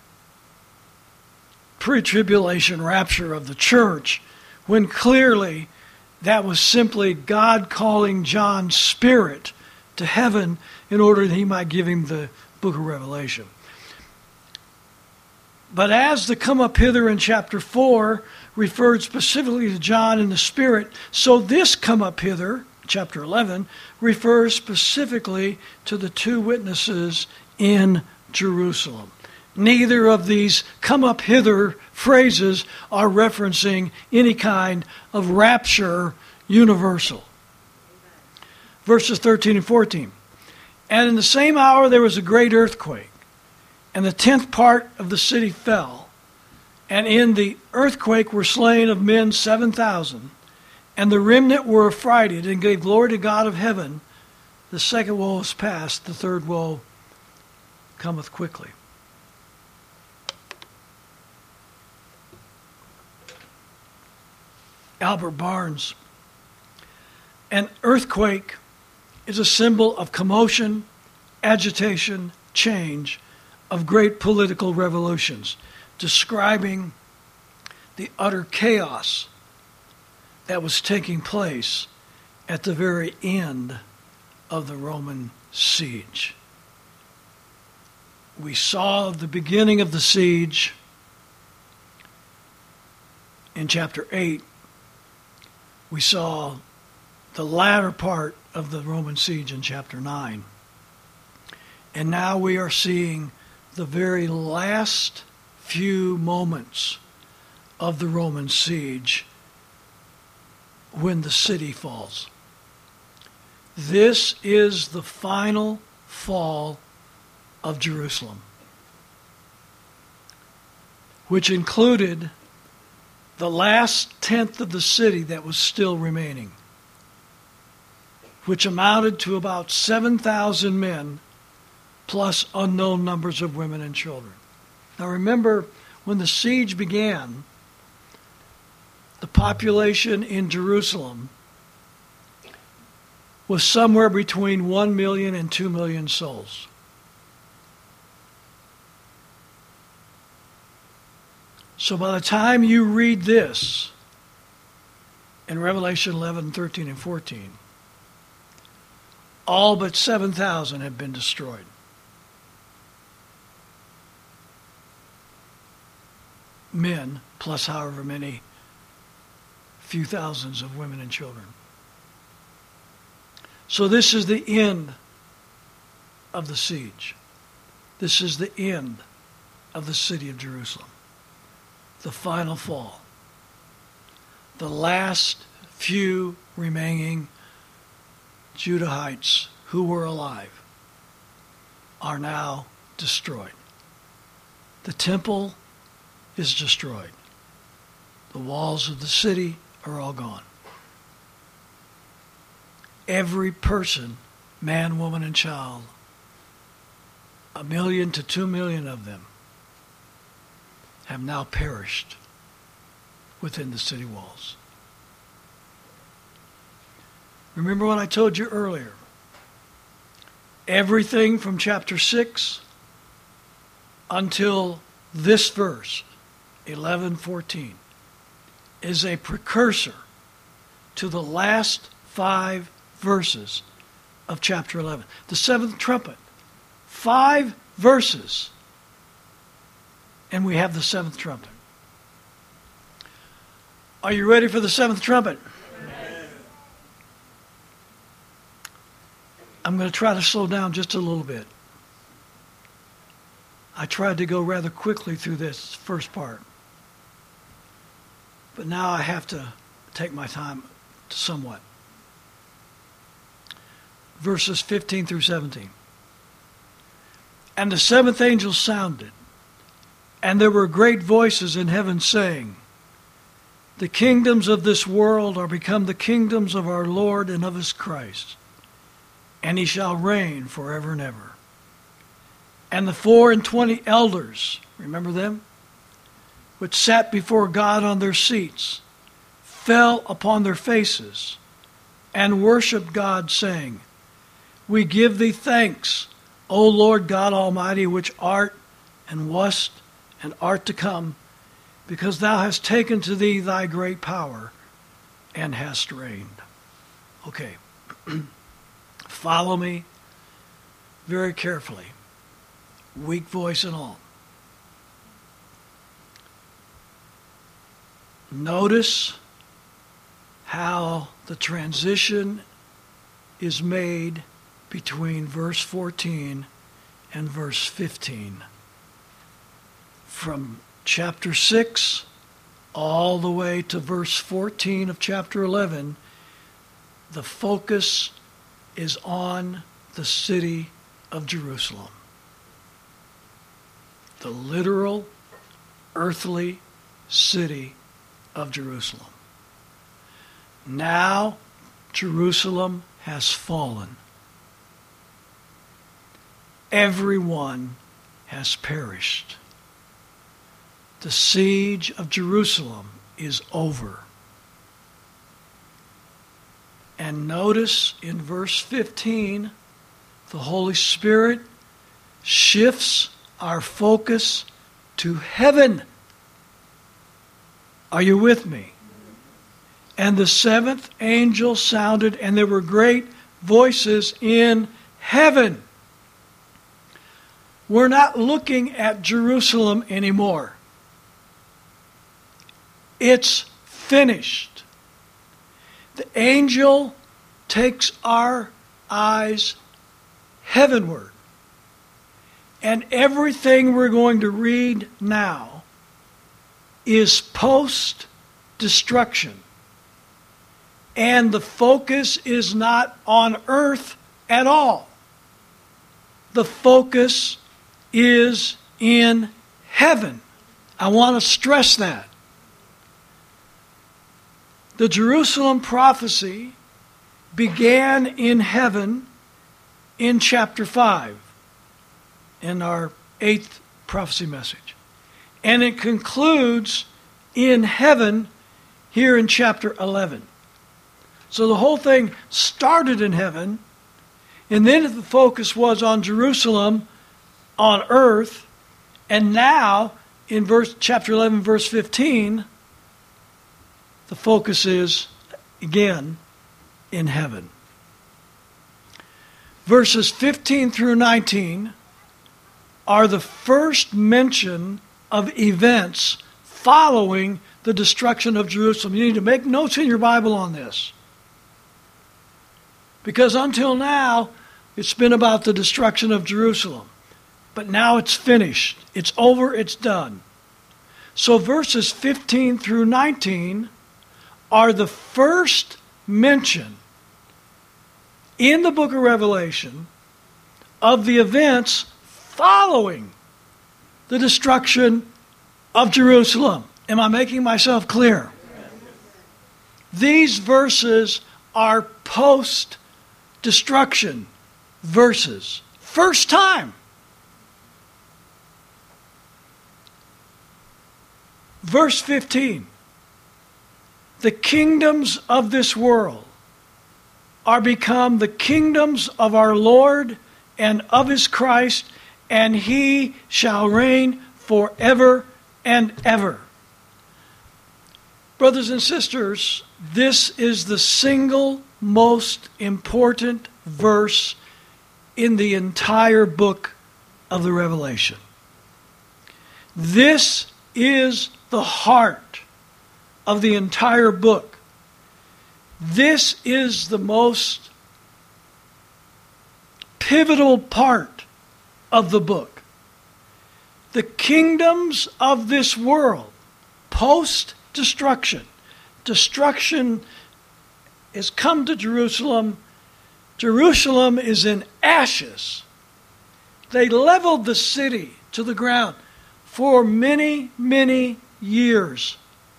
pre-tribulation rapture of the church when clearly that was simply God calling John's spirit to heaven in order that he might give him the book of Revelation. But as the come up hither in chapter four referred specifically to John in the Spirit, so this come up hither, chapter eleven, refers specifically to the two witnesses in Jerusalem. Neither of these come up hither phrases are referencing any kind of rapture universal. Verses thirteen and fourteen. And in the same hour there was a great earthquake, and the tenth part of the city fell. And in the earthquake were slain of men seven thousand. And the remnant were affrighted and gave glory to God of heaven. The second woe is past, the third woe cometh quickly. Albert Barnes. An earthquake is a symbol of commotion, agitation, change, of great political revolutions, describing the utter chaos that was taking place at the very end of the Roman siege. We saw the beginning of the siege in chapter eight. We saw the latter part of the Roman siege in chapter nine. And now we are seeing the very last few moments of the Roman siege when the city falls. This is the final fall of Jerusalem, which included the last tenth of the city that was still remaining, which amounted to about seven thousand men plus unknown numbers of women and children. Now remember, when the siege began, the population in Jerusalem was somewhere between one million and two million souls. So by the time you read this in Revelation eleven, thirteen, and fourteen, all but seven thousand have been destroyed. Men, plus however many few thousands of women and children. So this is the end of the siege. This is the end of the city of Jerusalem. The final fall. The last few remaining Judahites who were alive are now destroyed. The temple is destroyed. The walls of the city are all gone. Every person, man, woman, and child, a million to two million of them, have now perished within the city walls. Remember what I told you earlier. Everything from chapter six until this verse, eleven fourteen, is a precursor to the last five verses of chapter eleven. The seventh trumpet. Five verses. And we have the seventh trumpet. Are you ready for the seventh trumpet? Amen. I'm going to try to slow down just a little bit. I tried to go rather quickly through this first part. But now I have to take my time somewhat. Verses fifteen through seventeen. And the seventh angel sounded, and there were great voices in heaven saying, the kingdoms of this world are become the kingdoms of our Lord and of his Christ, and he shall reign forever and ever. And the four and twenty elders, remember them, which sat before God on their seats, fell upon their faces and worshipped God, saying, we give thee thanks, O Lord God Almighty, which art and wast and art to come, because thou hast taken to thee thy great power and hast reigned. Okay. Follow me very carefully. Weak voice and all. Notice how the transition is made between verse fourteen and verse fifteen. From chapter six all the way to verse fourteen of chapter eleven, the focus is on the city of Jerusalem. The literal, earthly city of Jerusalem. Now, Jerusalem has fallen. Everyone has perished. The siege of Jerusalem is over. And notice in verse fifteen, the Holy Spirit shifts our focus to heaven. Are you with me? And the seventh angel sounded, and there were great voices in heaven. We're not looking at Jerusalem anymore. It's finished. The angel takes our eyes heavenward. And everything we're going to read now is post-destruction. And the focus is not on earth at all. The focus is in heaven. I want to stress that. The Jerusalem prophecy began in heaven in chapter five, in our eighth prophecy message. And it concludes in heaven here in chapter eleven. So the whole thing started in heaven, and then the focus was on Jerusalem, on earth, and now in verse chapter eleven, verse fifteen, the focus is again in heaven. Verses fifteen through nineteen are the first mention of events following the destruction of Jerusalem. You need to make notes in your Bible on this. Because until now, it's been about the destruction of Jerusalem. But now it's finished. It's over. It's done. So verses fifteen through nineteen are the first mention in the book of Revelation of the events following the destruction of Jerusalem. Am I making myself clear? These verses are post-destruction verses. First time. Verse fifteen. The kingdoms of this world are become the kingdoms of our Lord and of his Christ, and he shall reign forever and ever. Brothers and sisters, this is the single most important verse in the entire book of the Revelation. This is the heart of the entire book. This is the most pivotal part of the book. The kingdoms of this world, post-destruction. Destruction has come to Jerusalem. Jerusalem is in ashes. They leveled the city to the ground for many, many years.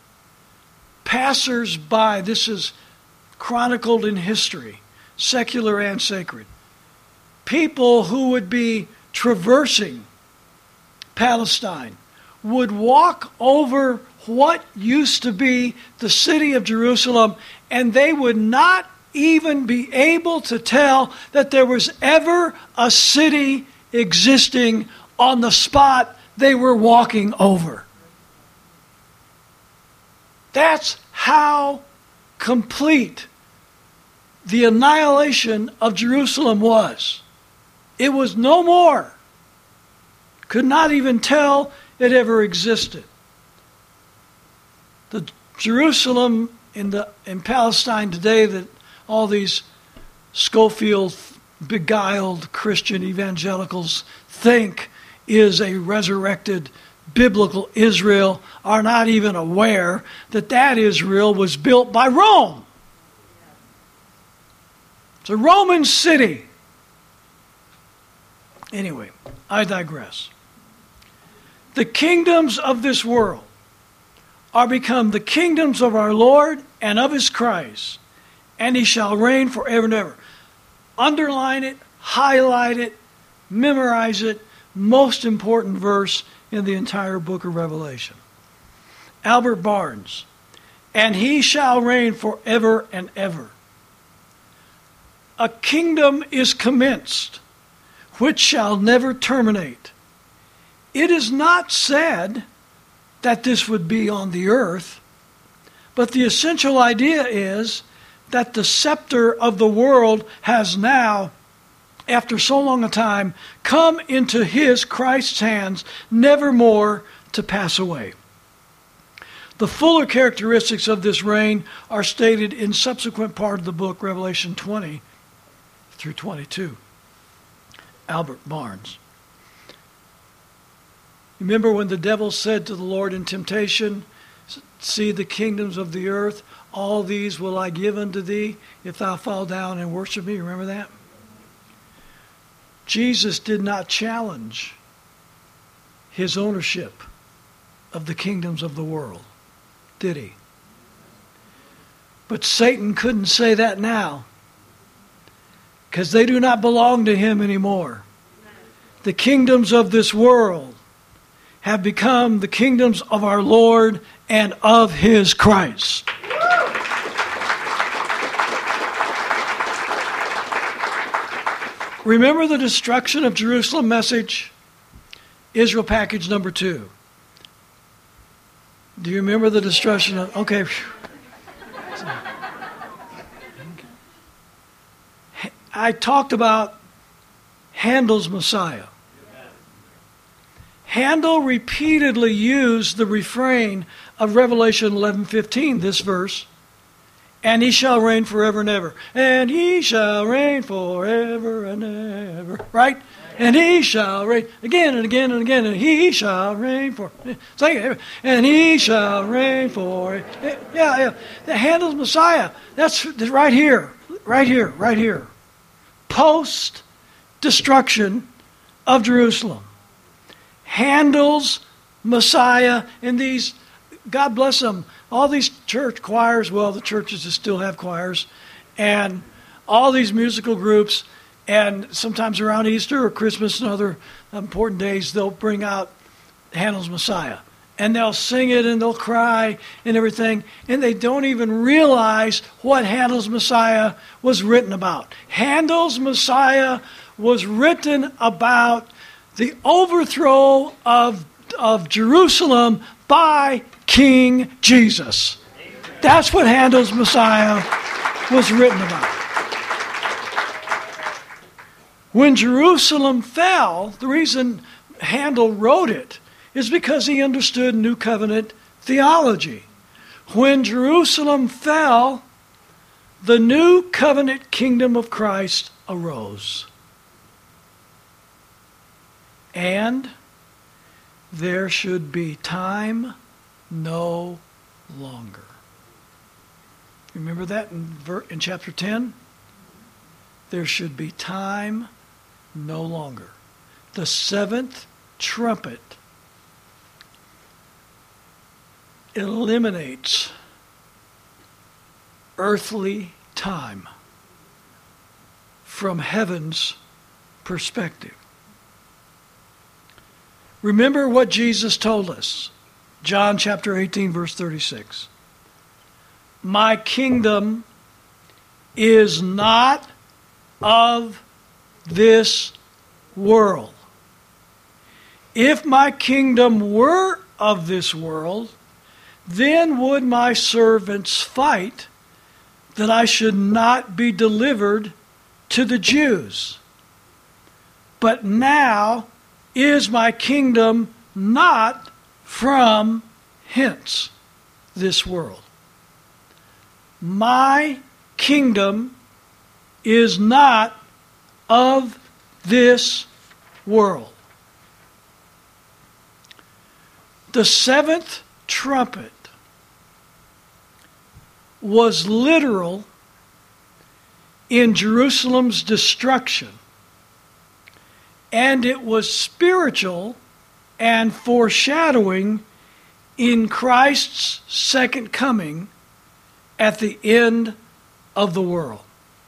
Passers-by, this is chronicled in history, secular and sacred. People who would be traversing Palestine would walk over what used to be the city of Jerusalem, and they would not even be able to tell that there was ever a city existing on the spot they were walking over. That's how complete the annihilation of Jerusalem was. It was no more. Could not even tell it ever existed. The Jerusalem in the in Palestine today that all these Schofield beguiled Christian evangelicals think is a resurrected biblical Israel are not even aware that that Israel was built by Rome. It's a Roman city. Anyway, I digress. The kingdoms of this world are become the kingdoms of our Lord and of his Christ, and he shall reign forever and ever. Underline it, highlight it, memorize it. Most important verse in the entire book of Revelation. Albert Barnes, and he shall reign forever and ever. A kingdom is commenced, which shall never terminate. It is not said that this would be on the earth. But the essential idea is that the scepter of the world has now, after so long a time, come into his, Christ's hands, never more to pass away. The fuller characteristics of this reign are stated in subsequent part of the book, Revelation twenty through twenty-two. Albert Barnes. Remember when the devil said to the Lord in temptation, see the kingdoms of the earth, all these will I give unto thee if thou fall down and worship me. Remember that? Jesus did not challenge his ownership of the kingdoms of the world, did he? But Satan couldn't say that now, because they do not belong to him anymore. The kingdoms of this world have become the kingdoms of our Lord and of his Christ. Remember the destruction of Jerusalem message? Israel package number two. Do you remember the destruction of... Okay. I talked about Handel's Messiah. Handel repeatedly used the refrain of Revelation eleven fifteen, this verse, and he shall reign forever and ever. And he shall reign forever and ever. Right? And he shall reign again and again and again. And he shall reign for... Say it. And he shall reign for... Yeah, yeah. The Handel's Messiah. That's right here. Right here. Right here. Post-destruction of Jerusalem. Handel's Messiah, and these, God bless them, all these church choirs, well, the churches that still have choirs, and all these musical groups, and sometimes around Easter or Christmas and other important days, they'll bring out Handel's Messiah. And they'll sing it and they'll cry and everything, and they don't even realize what Handel's Messiah was written about. Handel's Messiah was written about the overthrow of, of Jerusalem by King Jesus. That's what Handel's Messiah was written about. When Jerusalem fell, the reason Handel wrote it is because he understood New Covenant theology. When Jerusalem fell, the New Covenant kingdom of Christ arose. And there should be time no longer. Remember that in, ver- in chapter ten? There should be time no longer. The seventh trumpet eliminates earthly time from heaven's perspective. Remember what Jesus told us. John chapter eighteen, verse thirty-six. My kingdom is not of this world. If my kingdom were of this world, then would my servants fight that I should not be delivered to the Jews. But now is my kingdom not from hence this world. My kingdom is not of this world. The seventh trumpet was literal in Jerusalem's destruction, and it was spiritual and foreshadowing in Christ's second coming at the end of the world.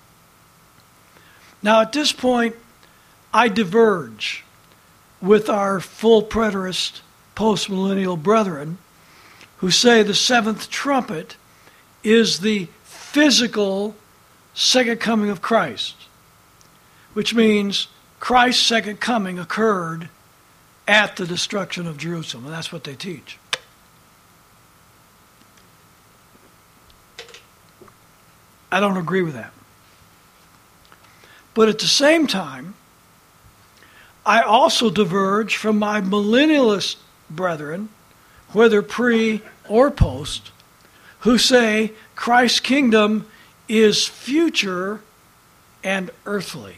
Now, at this point, I diverge with our full preterist postmillennial brethren who say the seventh trumpet is the physical second coming of Christ, which means Christ's second coming occurred at the destruction of Jerusalem, and that's what they teach. I don't agree with that. But at the same time, I also diverge from my millennialist brethren, whether pre or post, who say Christ's kingdom is future and earthly.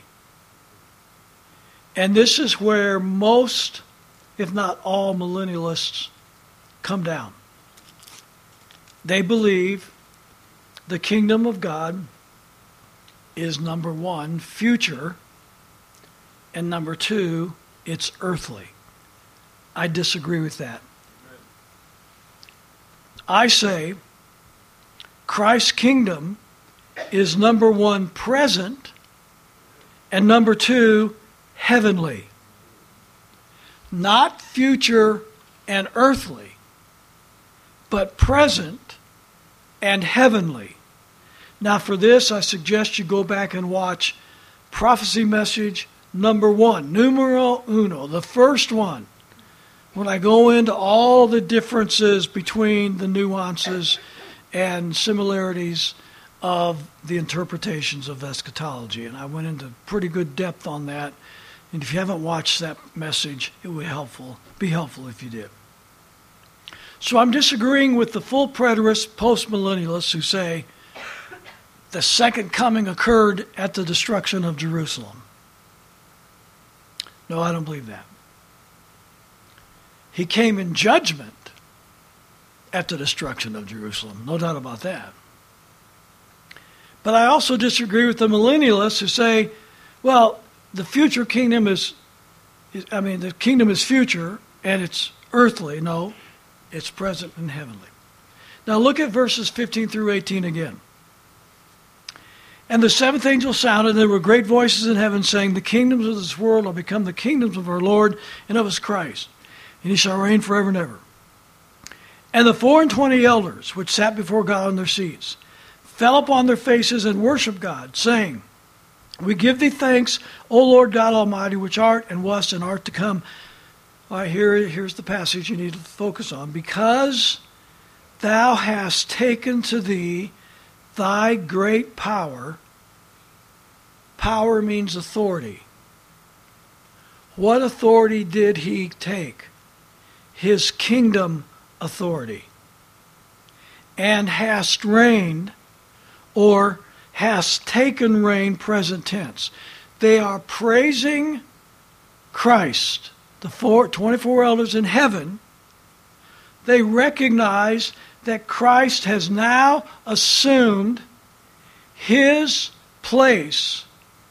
And this is where most, if not all, millennialists come down. They believe the kingdom of God is, number one, future, and number two, it's earthly. I disagree with that. I say Christ's kingdom is, number one, present, and number two, heavenly. Not future and earthly, but present and heavenly. Now for this, I suggest you go back and watch prophecy message number one, numero uno, the first one, when I go into all the differences between the nuances and similarities of the interpretations of eschatology. And I went into pretty good depth on that. And if you haven't watched that message, it would helpful, be helpful if you did. So I'm disagreeing with the full preterist post-millennialists who say the second coming occurred at the destruction of Jerusalem. No, I don't believe that. He came in judgment at the destruction of Jerusalem. No doubt about that. But I also disagree with the millennialists who say, well, the future kingdom is, is I mean, the kingdom is future and it's earthly. No, it's present and heavenly. Now look at verses fifteen through eighteen again. And the seventh angel sounded, and there were great voices in heaven saying, the kingdoms of this world are become the kingdoms of our Lord and of his Christ, and he shall reign forever and ever. And the four and twenty elders, which sat before God on their seats, fell upon their faces and worshipped God, saying, we give thee thanks, O Lord God Almighty, which art and wast and art to come. All right, here, here's the passage you need to focus on. Because thou hast taken to thee thy great power. Power means authority. What authority did he take? His kingdom authority. And hast reigned, or hast taken reign, present tense. They are praising Christ. The four, twenty-four elders in heaven, they recognize that Christ has now assumed his place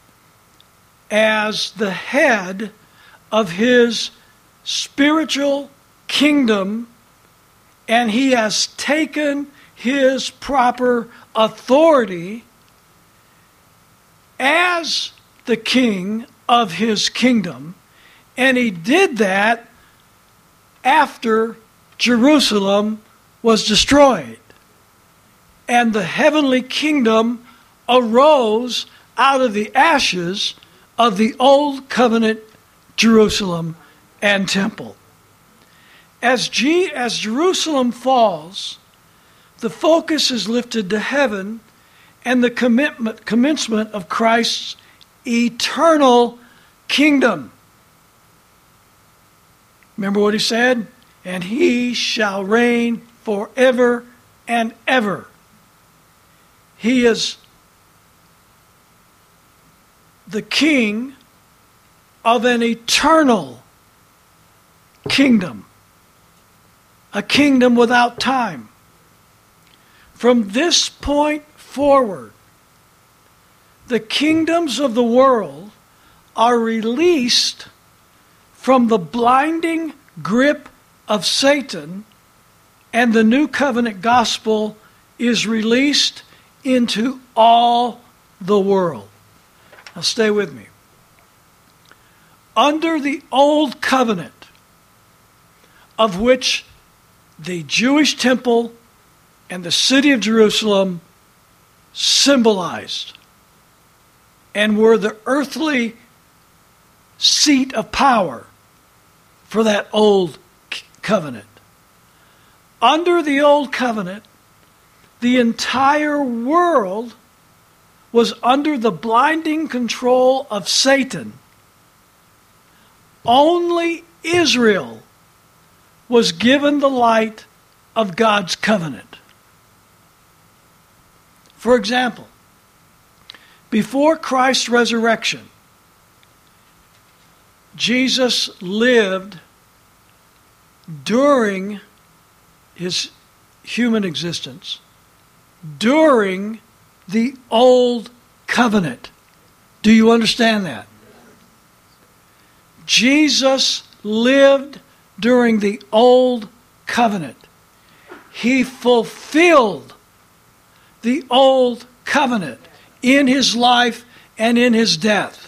as the head of his spiritual kingdom, and he has taken his proper authority as the king of his kingdom, and he did that after Jerusalem was destroyed. And the heavenly kingdom arose out of the ashes of the old covenant Jerusalem and temple. As, G, as Jerusalem falls, the focus is lifted to heaven and the commitment, commencement of Christ's eternal kingdom. Remember what he said? And he shall reign forever and ever. He is the king of an eternal kingdom. A kingdom without time. From this point forward, the kingdoms of the world are released from the blinding grip of Satan, and the new covenant gospel is released into all the world. Now stay with me. Under the old covenant, of which the Jewish temple and the city of Jerusalem symbolized and were the earthly seat of power for that old covenant. Under the old covenant, the entire world was under the blinding control of Satan, only Israel was given the light of God's covenant. For example, before Christ's resurrection, Jesus lived during his human existence, during the old covenant. Do you understand that? Jesus lived during the old covenant. He fulfilled the old covenant in his life and in his death.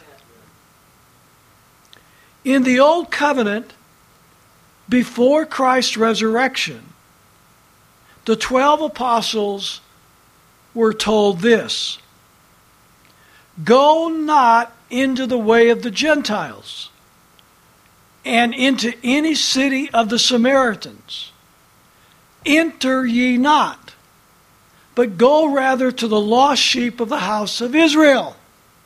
In the old covenant, before Christ's resurrection, the twelve apostles were told this: "Go not into the way of the Gentiles, and into any city of the Samaritans. Enter ye not, but go rather to the lost sheep of the house of Israel."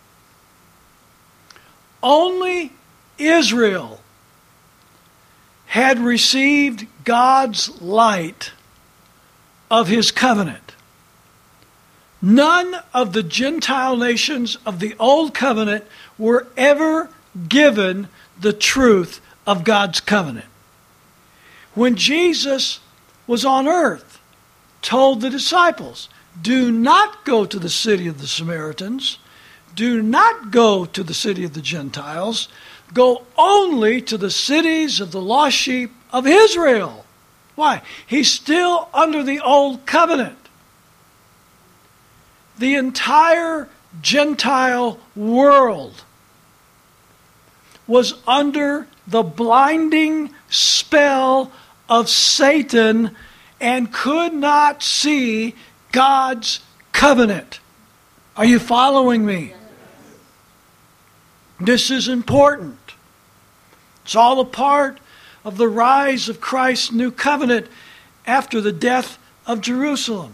Only Israel had received God's light of his covenant. None of the Gentile nations of the old covenant were ever given the truth of God's covenant. When Jesus was on earth, told the disciples, "Do not go to the city of the Samaritans. Do not go to the city of the Gentiles. Go only to the cities of the lost sheep of Israel." Why? He's still under the old covenant. The entire Gentile world was under the blinding spell of Satan and could not see God's covenant. Are you following me? This is important. It's all a part of the rise of Christ's new covenant after the death of Jerusalem.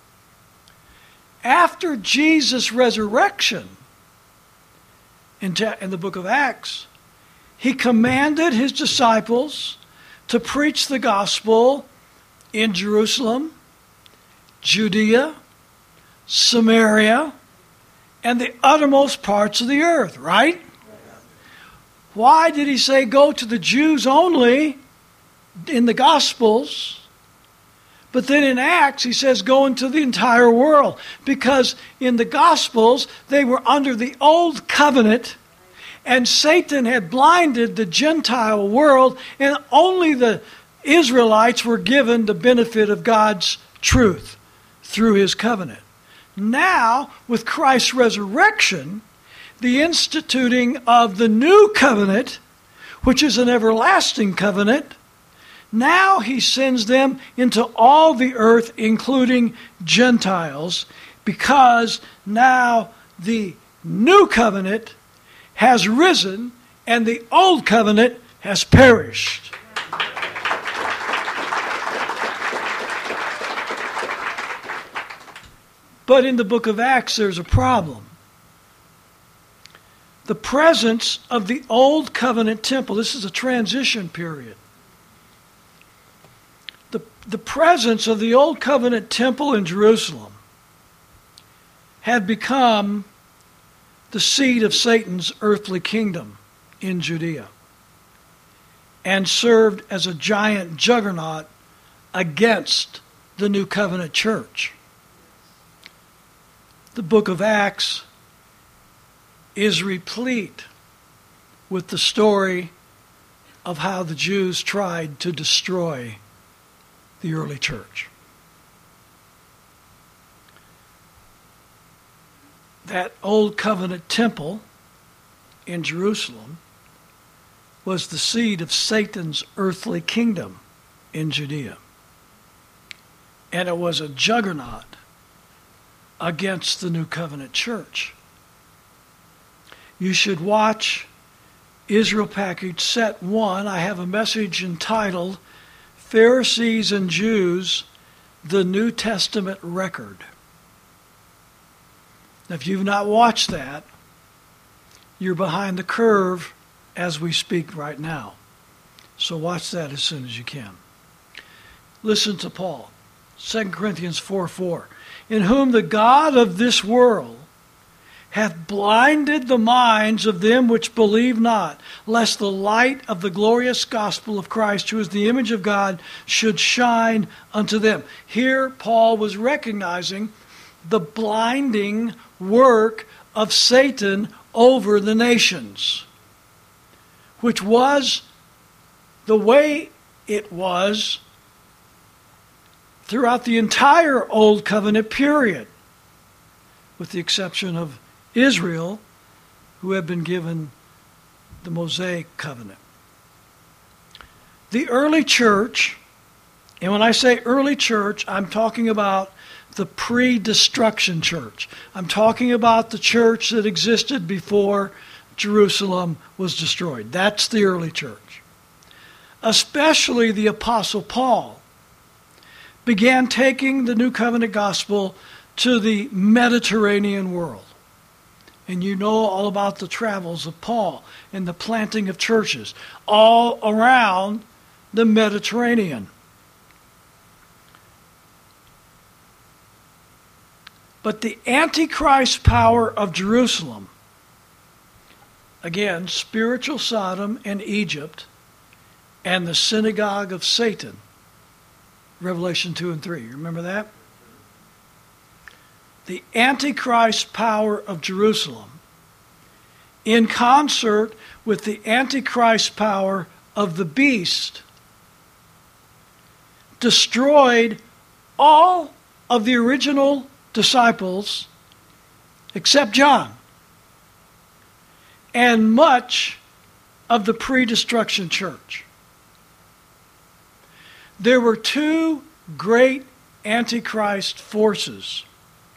After Jesus' resurrection, in, in the book of Acts, he commanded his disciples to preach the gospel in Jerusalem, Judea, Samaria, and the uttermost parts of the earth, right? Why did he say go to the Jews only in the Gospels? But then in Acts he says go into the entire world. Because in the Gospels they were under the old covenant and Satan had blinded the Gentile world and only the Israelites were given the benefit of God's truth through his covenant. Now, with Christ's resurrection, the instituting of the new covenant, which is an everlasting covenant, now he sends them into all the earth, including Gentiles, because now the new covenant has risen and the old covenant has perished. But in the book of Acts, there's a problem. The presence of the old covenant temple, this is a transition period. The, the presence of the old covenant temple in Jerusalem had become the seat of Satan's earthly kingdom in Judea and served as a giant juggernaut against the new covenant church. The book of Acts is replete with the story of how the Jews tried to destroy the early church. That old covenant temple in Jerusalem was the seat of Satan's earthly kingdom in Judea. And it was a juggernaut against the New Covenant Church. You should watch Israel Package Set one. I have a message entitled Pharisees and Jews, the New Testament Record. Now, if you've not watched that, you're behind the curve as we speak right now. So watch that as soon as you can. Listen to Paul, Second Corinthians four four. In whom the God of this world hath blinded the minds of them which believe not, lest the light of the glorious gospel of Christ, who is the image of God, should shine unto them. Here Paul was recognizing the blinding work of Satan over the nations, which was the way it was throughout the entire Old Covenant period, with the exception of Israel, who had been given the Mosaic covenant. The early church, and when I say early church, I'm talking about the pre-destruction church. I'm talking about the church that existed before Jerusalem was destroyed. That's the early church. Especially the Apostle Paul began taking the New Covenant gospel to the Mediterranean world. And you know all about the travels of Paul and the planting of churches all around the Mediterranean. But the Antichrist power of Jerusalem, again, spiritual Sodom and Egypt, and the synagogue of Satan, Revelation two and three. Remember that? The Antichrist power of Jerusalem, in concert with the Antichrist power of the beast, destroyed all of the original disciples except John, and much of the pre-destruction church. There were two great Antichrist forces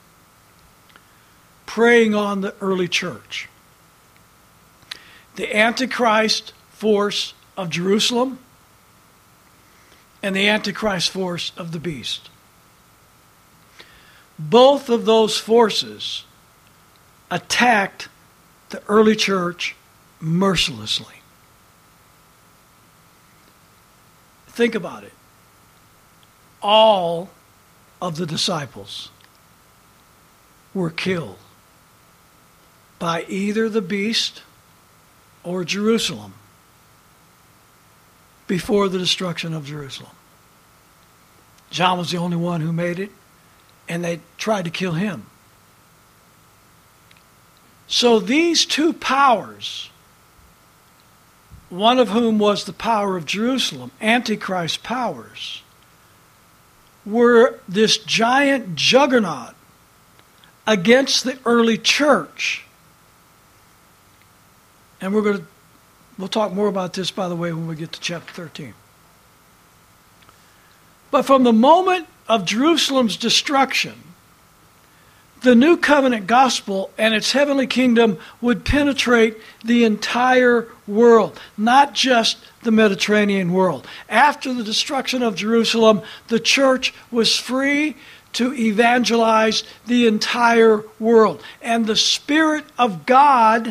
preying on the early church. The Antichrist force of Jerusalem and the Antichrist force of the beast. Both of those forces attacked the early church mercilessly. Think about it. All of the disciples were killed by either the beast or Jerusalem before the destruction of Jerusalem. John was the only one who made it, and they tried to kill him. So these two powers, one of whom was the power of Jerusalem, Antichrist powers, were this giant juggernaut against the early church. And we're going to, we'll talk more about this, by the way, when we get to chapter thirteen. But from the moment of Jerusalem's destruction, the New Covenant gospel and its heavenly kingdom would penetrate the entire world, not just the Mediterranean world. After the destruction of Jerusalem, the church was free to evangelize the entire world. And the Spirit of God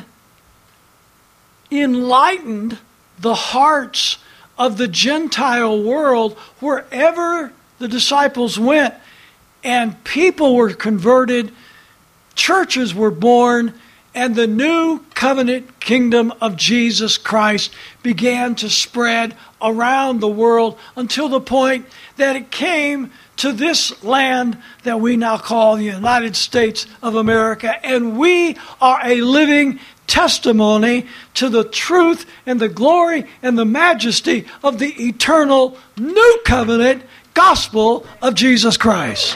enlightened the hearts of the Gentile world wherever the disciples went, and people were converted, churches were born, and the new covenant kingdom of Jesus Christ began to spread around the world until the point that it came to this land that we now call the United States of America. And we are a living testimony to the truth and the glory and the majesty of the eternal new covenant gospel of Jesus Christ.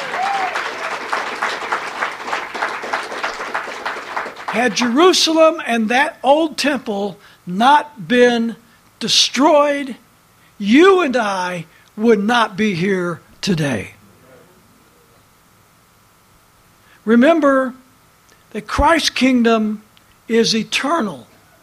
Had Jerusalem and that old temple not been destroyed, you and I would not be here today. Remember that Christ's kingdom is eternal.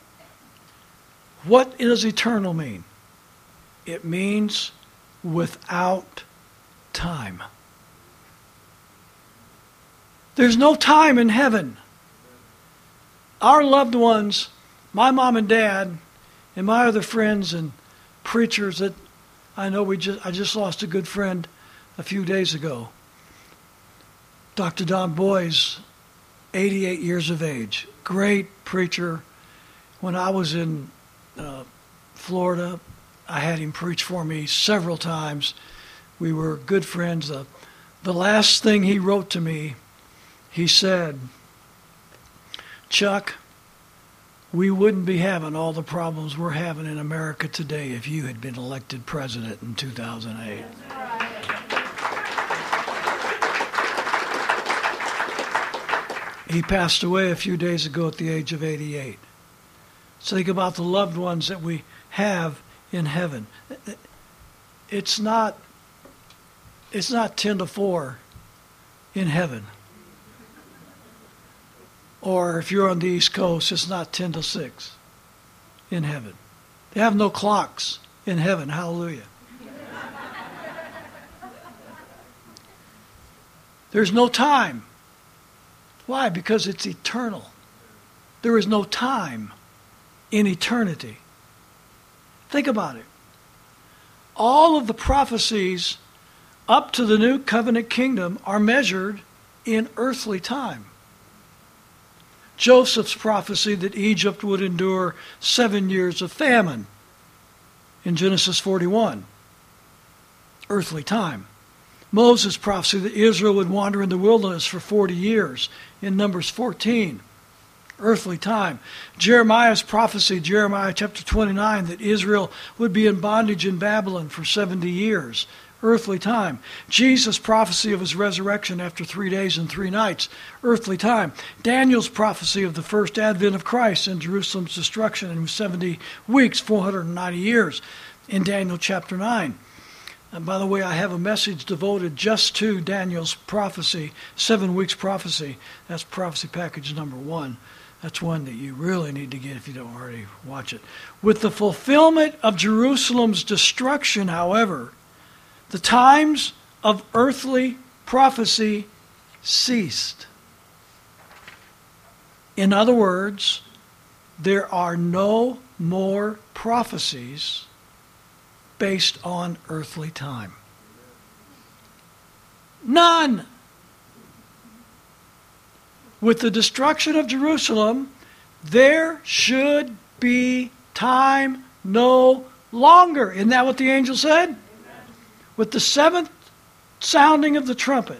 What does eternal mean? It means without time. There's no time in heaven. Our loved ones, my mom and dad, and my other friends and preachers that I know we just I just lost a good friend a few days ago. Doctor Don Boys, eighty-eight years of age. Great preacher. When I was in uh, Florida, I had him preach for me several times. We were good friends. Uh, the last thing he wrote to me, he said, Chuck, we wouldn't be having all the problems we're having in America today if you had been elected president in two thousand eight. He passed away a few days ago at the age of eighty-eight. So think about the loved ones that we have in heaven. It's not, it's not ten to four in heaven. Or if you're on the East Coast, it's not ten to six in heaven. They have no clocks in heaven. Hallelujah. There's no time. Why? Because it's eternal. There is no time in eternity. Think about it. All of the prophecies up to the new covenant kingdom are measured in earthly time. Joseph's prophecy that Egypt would endure seven years of famine in Genesis forty-one, earthly time. Moses' prophecy that Israel would wander in the wilderness for forty years in Numbers fourteen, earthly time. Jeremiah's prophecy, Jeremiah chapter twenty-nine, that Israel would be in bondage in Babylon for seventy years, earthly time. Jesus' prophecy of his resurrection after three days and three nights, earthly time. Daniel's prophecy of the first advent of Christ and Jerusalem's destruction in seventy weeks, four hundred ninety years, in Daniel chapter nine. And by the way, I have a message devoted just to Daniel's prophecy, seven weeks prophecy. That's prophecy package number one. That's one that you really need to get if you don't already watch it. With the fulfillment of Jerusalem's destruction, however, the times of earthly prophecy ceased. In other words, there are no more prophecies based on earthly time. None. With the destruction of Jerusalem, there should be time no longer. Isn't that what the angel said? Amen. With the seventh sounding of the trumpet,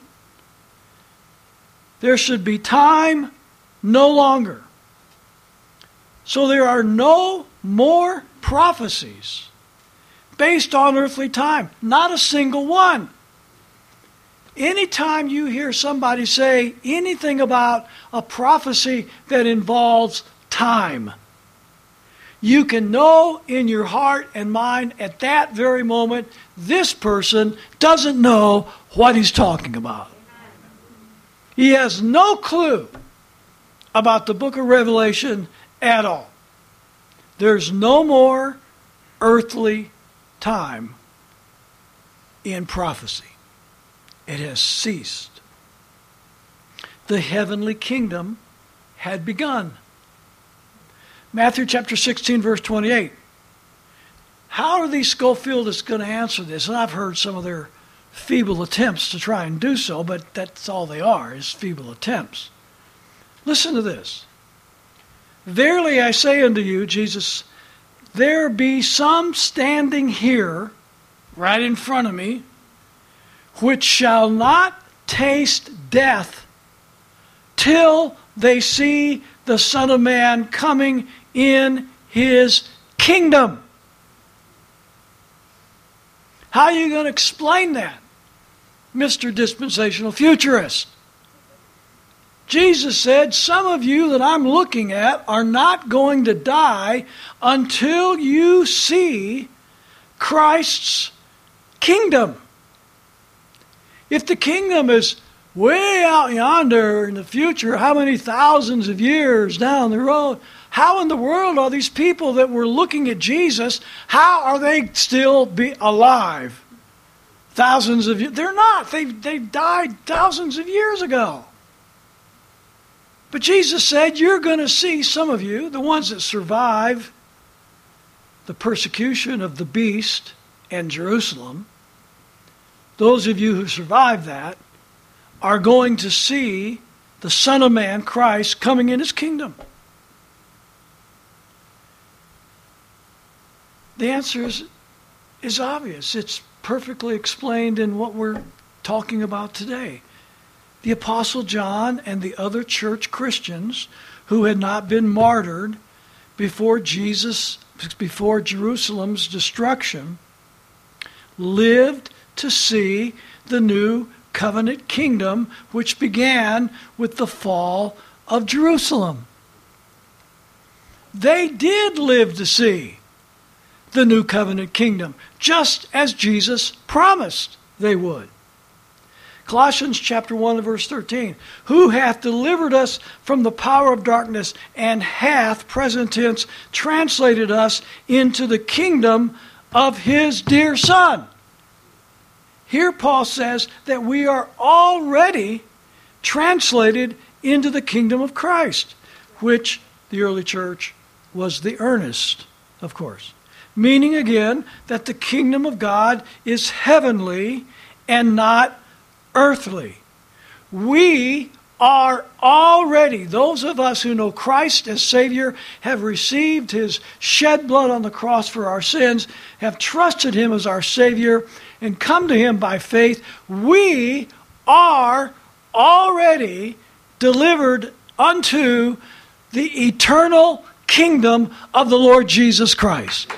there should be time no longer. So there are no more prophecies based on earthly time. Not a single one. Anytime you hear somebody say anything about a prophecy that involves time, you can know in your heart and mind at that very moment, this person doesn't know what he's talking about. He has no clue about the book of Revelation at all. There's no more earthly time in prophecy. It has ceased. The heavenly kingdom had begun. Matthew chapter sixteen, verse twenty-eight. How are these Schofieldists going to answer this? And I've heard some of their feeble attempts to try and do so, but that's all they are, is feeble attempts. Listen to this. Verily I say unto you, Jesus, there be some standing here, right in front of me, which shall not taste death till they see the Son of Man coming in his kingdom. How are you going to explain that, Mister Dispensational Futurist? Jesus said, some of you that I'm looking at are not going to die until you see Christ's kingdom. If the kingdom is way out yonder in the future, how many thousands of years down the road, how in the world are these people that were looking at Jesus, how are they still be alive? Thousands of years. They're not. They've, they've died thousands of years ago. But Jesus said, you're going to see, some of you, the ones that survive the persecution of the beast and Jerusalem, those of you who survive that are going to see the Son of Man, Christ, coming in his kingdom. The answer is, is obvious. It's perfectly explained in what we're talking about today. The Apostle John and the other church Christians who had not been martyred before Jesus, before Jerusalem's destruction, lived to see the new covenant kingdom which began with the fall of Jerusalem. They did live to see the new covenant kingdom, just as Jesus promised they would. Colossians chapter one and verse thirteen. Who hath delivered us from the power of darkness and hath, present tense, translated us into the kingdom of his dear Son. Here Paul says that we are already translated into the kingdom of Christ, which the early church was the earnest, of course. Meaning again that the kingdom of God is heavenly and not earthly. We are already, those of us who know Christ as Savior, have received his shed blood on the cross for our sins, have trusted him as our Savior, and come to him by faith. We are already delivered unto the eternal kingdom of the Lord Jesus Christ.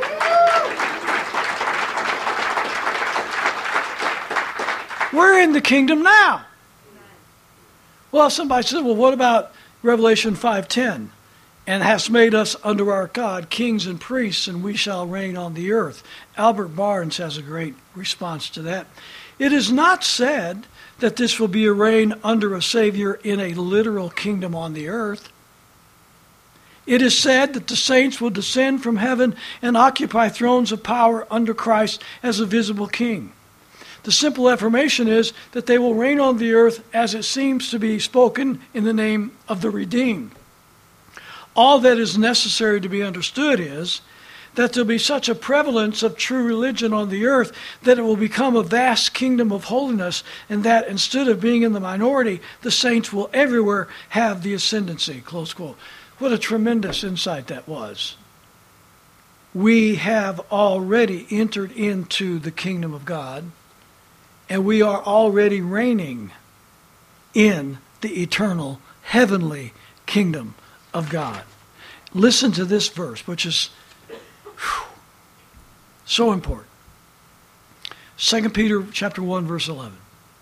We're in the kingdom now. Well, somebody says, well, what about Revelation five ten? And hast made us unto our God kings and priests, and we shall reign on the earth. Albert Barnes has a great response to that. It is not said that this will be a reign under a Savior in a literal kingdom on the earth. It is said that the saints will descend from heaven and occupy thrones of power under Christ as a visible king. The simple affirmation is that they will reign on the earth as it seems to be spoken in the name of the redeemed. All that is necessary to be understood is that there will be such a prevalence of true religion on the earth that it will become a vast kingdom of holiness, and that instead of being in the minority, the saints will everywhere have the ascendancy. Close quote. What a tremendous insight that was. We have already entered into the kingdom of God, and we are already reigning in the eternal heavenly kingdom of God. Listen to this verse, which is whew, so important. Second Peter chapter one, verse eleven.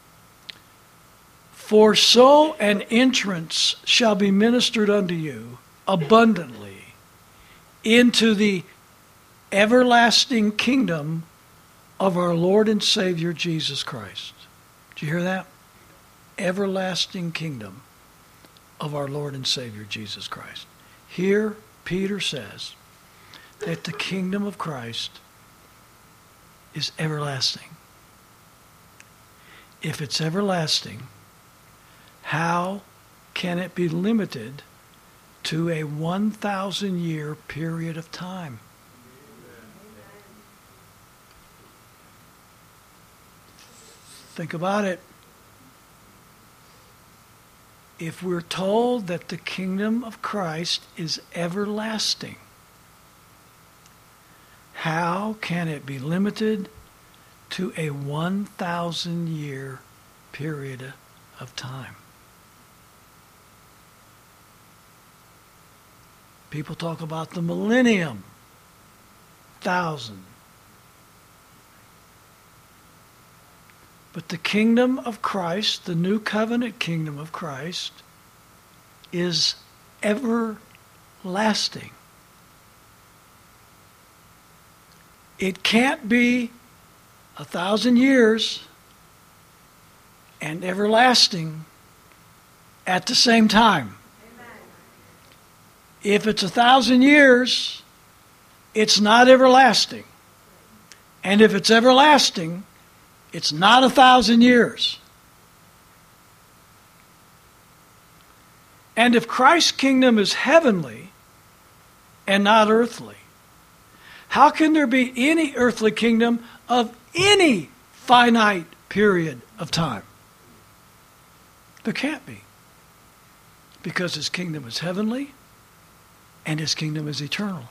For so an entrance shall be ministered unto you abundantly into the everlasting kingdom of our Lord and Savior Jesus Christ. Did you hear that? Everlasting kingdom of our Lord and Savior Jesus Christ. Here, Peter says that the kingdom of Christ is everlasting. If it's everlasting, how can it be limited to a one thousand year period of time? Think about it. If we're told that the kingdom of Christ is everlasting, how can it be limited to a one thousand year period of time? People talk about the millennium, thousand. But the kingdom of Christ, the new covenant kingdom of Christ, is everlasting. It can't be a thousand years and everlasting at the same time. Amen. If it's a thousand years, it's not everlasting. And if it's everlasting, it's not a thousand years. And if Christ's kingdom is heavenly and not earthly, how can there be any earthly kingdom of any finite period of time? There can't be. Because his kingdom is heavenly and his kingdom is eternal.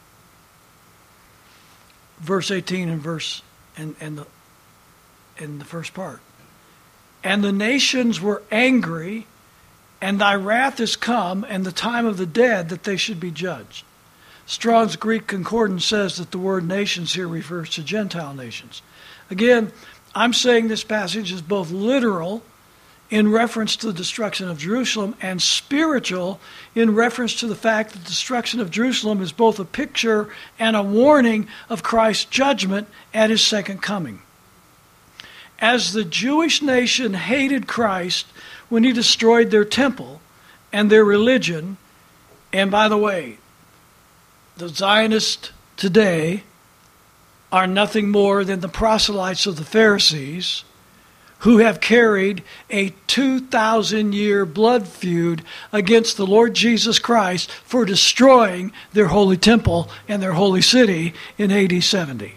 Verse eighteen and verse and, and the in the first part. And the nations were angry, and thy wrath is come, and the time of the dead that they should be judged. Strong's Greek Concordance says that the word nations here refers to Gentile nations. Again, I'm saying this passage is both literal in reference to the destruction of Jerusalem and spiritual in reference to the fact that the destruction of Jerusalem is both a picture and a warning of Christ's judgment at his second coming. As the Jewish nation hated Christ when he destroyed their temple and their religion, and by the way, the Zionists today are nothing more than the proselytes of the Pharisees, who have carried a two thousand year blood feud against the Lord Jesus Christ for destroying their holy temple and their holy city in A D seventy.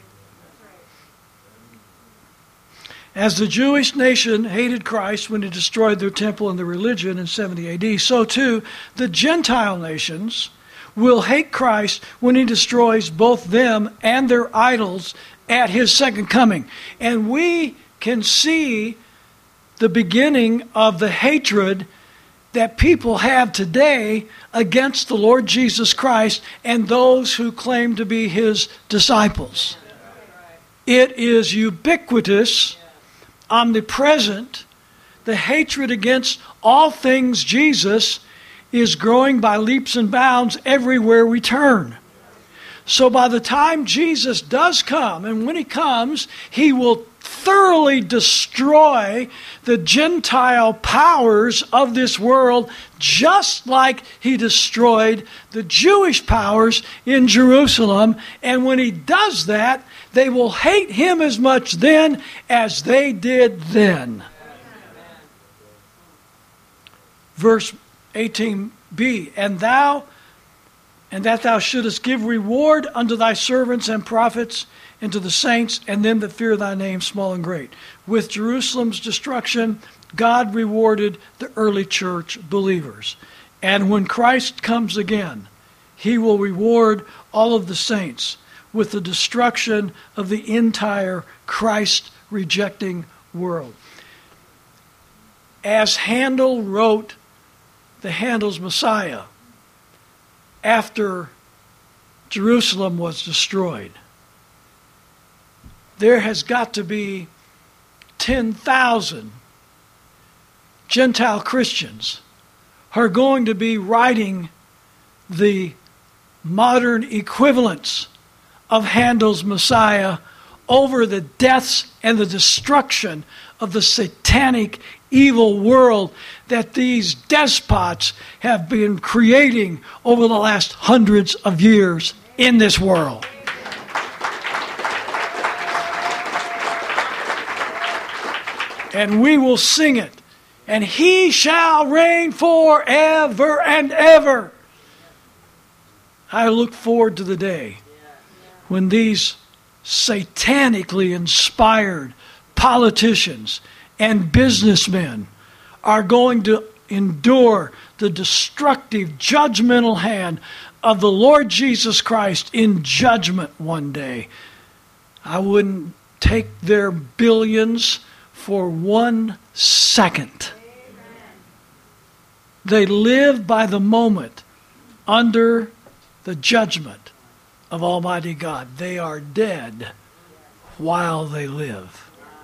As the Jewish nation hated Christ when he destroyed their temple and their religion in seventy A D, so too the Gentile nations will hate Christ when he destroys both them and their idols at his second coming. And we can see the beginning of the hatred that people have today against the Lord Jesus Christ and those who claim to be his disciples. It is ubiquitous, omnipresent. The hatred against all things Jesus is growing by leaps and bounds everywhere we turn. So by the time Jesus does come, and when he comes, he will thoroughly destroy the Gentile powers of this world, just like he destroyed the Jewish powers in Jerusalem. And when he does that, they will hate him as much then as they did then. Verse eighteen b, and thou and that thou shouldest give reward unto thy servants and prophets, and to the saints, and them that fear thy name, small and great. With Jerusalem's destruction, God rewarded the early church believers. And when Christ comes again, he will reward all of the saints with the destruction of the entire Christ-rejecting world. As Handel wrote the Handel's Messiah after Jerusalem was destroyed, there has got to be ten thousand Gentile Christians who are going to be writing the modern equivalents of Handel's Messiah over the deaths and the destruction of the satanic evil world that these despots have been creating over the last hundreds of years in this world. And we will sing it. And he shall reign forever and ever. I look forward to the day when these satanically inspired politicians and businessmen are going to endure the destructive, judgmental hand of the Lord Jesus Christ in judgment one day. I wouldn't take their billions for one second. They live by the moment under the judgment of Almighty God. They are dead while they live.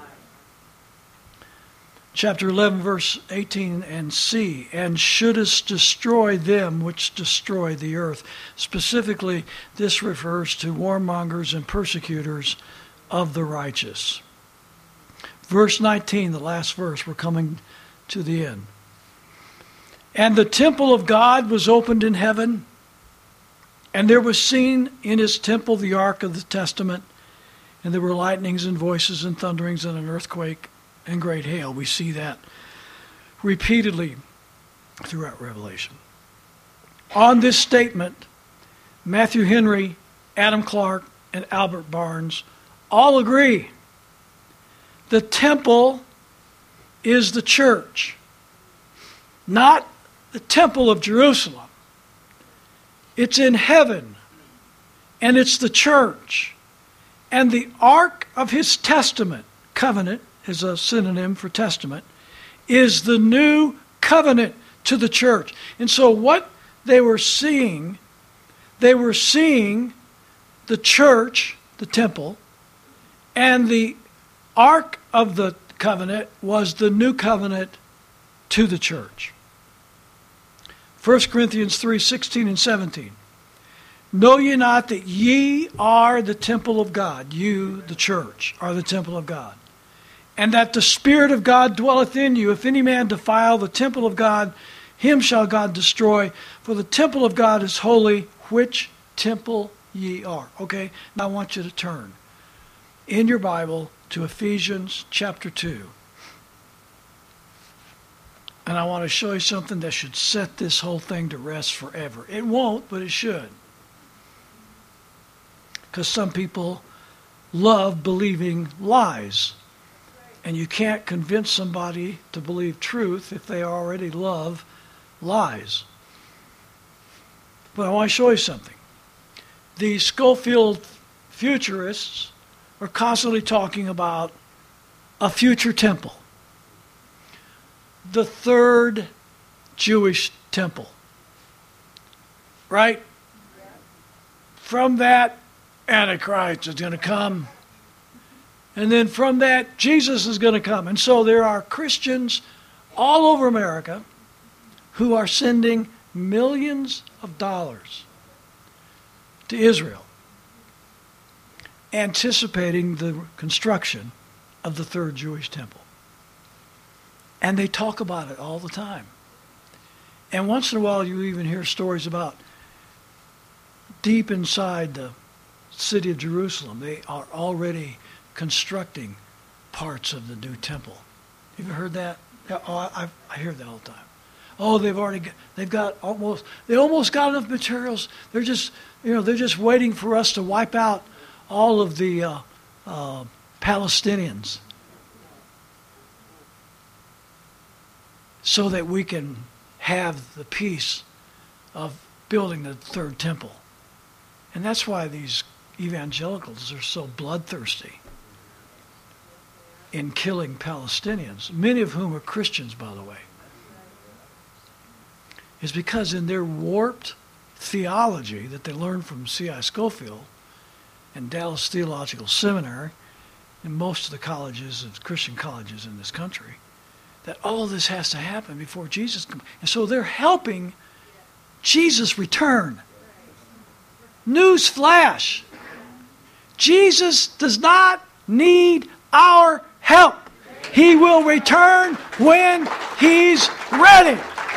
Chapter eleven, verse eighteen and C, and shouldest destroy them which destroy the earth. Specifically, this refers to warmongers and persecutors of the righteous. Verse nineteen, the last verse, we're coming to the end. And the temple of God was opened in heaven, and there was seen in his temple the ark of the testament, and there were lightnings and voices and thunderings and an earthquake and great hail. We see that repeatedly throughout Revelation. On this statement, Matthew Henry, Adam Clark, and Albert Barnes all agree. The temple is the church, not the temple of Jerusalem. It's in heaven, and it's the church. And the ark of his testament, covenant is a synonym for testament, is the new covenant to the church. And so what they were seeing, they were seeing the church, the temple, and the ark of the covenant was the new covenant to the church. First Corinthians three, sixteen and seventeen. Know ye not that ye are the temple of God? You, the church, are the temple of God. And that the Spirit of God dwelleth in you. If any man defile the temple of God, him shall God destroy. For the temple of God is holy, which temple ye are. Okay, now I want you to turn in your Bible to Ephesians chapter two. And I want to show you something that should set this whole thing to rest forever. It won't, but it should. Because some people love believing lies. And you can't convince somebody to believe truth if they already love lies. But I want to show you something. The Schofield futurists are constantly talking about a future temple. The third Jewish temple. Right? From that, Antichrist is going to come. And then from that, Jesus is going to come. And so there are Christians all over America who are sending millions of dollars to Israel, anticipating the construction of the third Jewish temple. And they talk about it all the time. And once in a while you even hear stories about deep inside the city of Jerusalem, they are already constructing parts of the new temple. Have you heard that? Oh, I, I hear that all the time. Oh, they've already got, they've got almost they almost got enough materials. They're just you know they're just waiting for us to wipe out all of the uh, uh, Palestinians so that we can have the peace of building the third temple. And that's why these evangelicals are so bloodthirsty in killing Palestinians, many of whom are Christians, by the way, is because in their warped theology that they learned from C I Scofield and Dallas Theological Seminary and most of the colleges, Christian colleges in this country, that all this has to happen before Jesus comes. And so they're helping Jesus return. News flash. Jesus does not need our help. He will return when he's ready.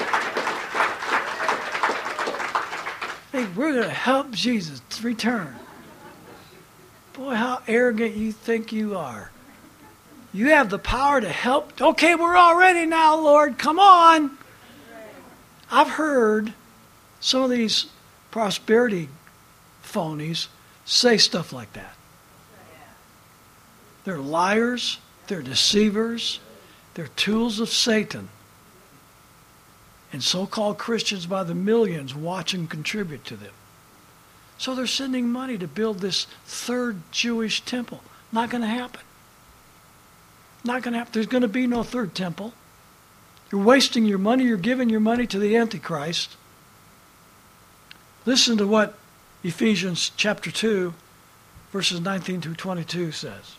Hey, we're going to help Jesus return. Boy, how arrogant you think you are. You have the power to help. Okay, we're all ready now, Lord. Come on. I've heard some of these prosperity phonies say stuff like that. They're liars. They're deceivers. They're tools of Satan. And so-called Christians by the millions watch and contribute to them. So they're sending money to build this third Jewish temple. Not going to happen. Not going to happen. There's going to be no third temple. You're wasting your money. You're giving your money to the Antichrist. Listen to what Ephesians chapter two, verses nineteen through twenty-two says.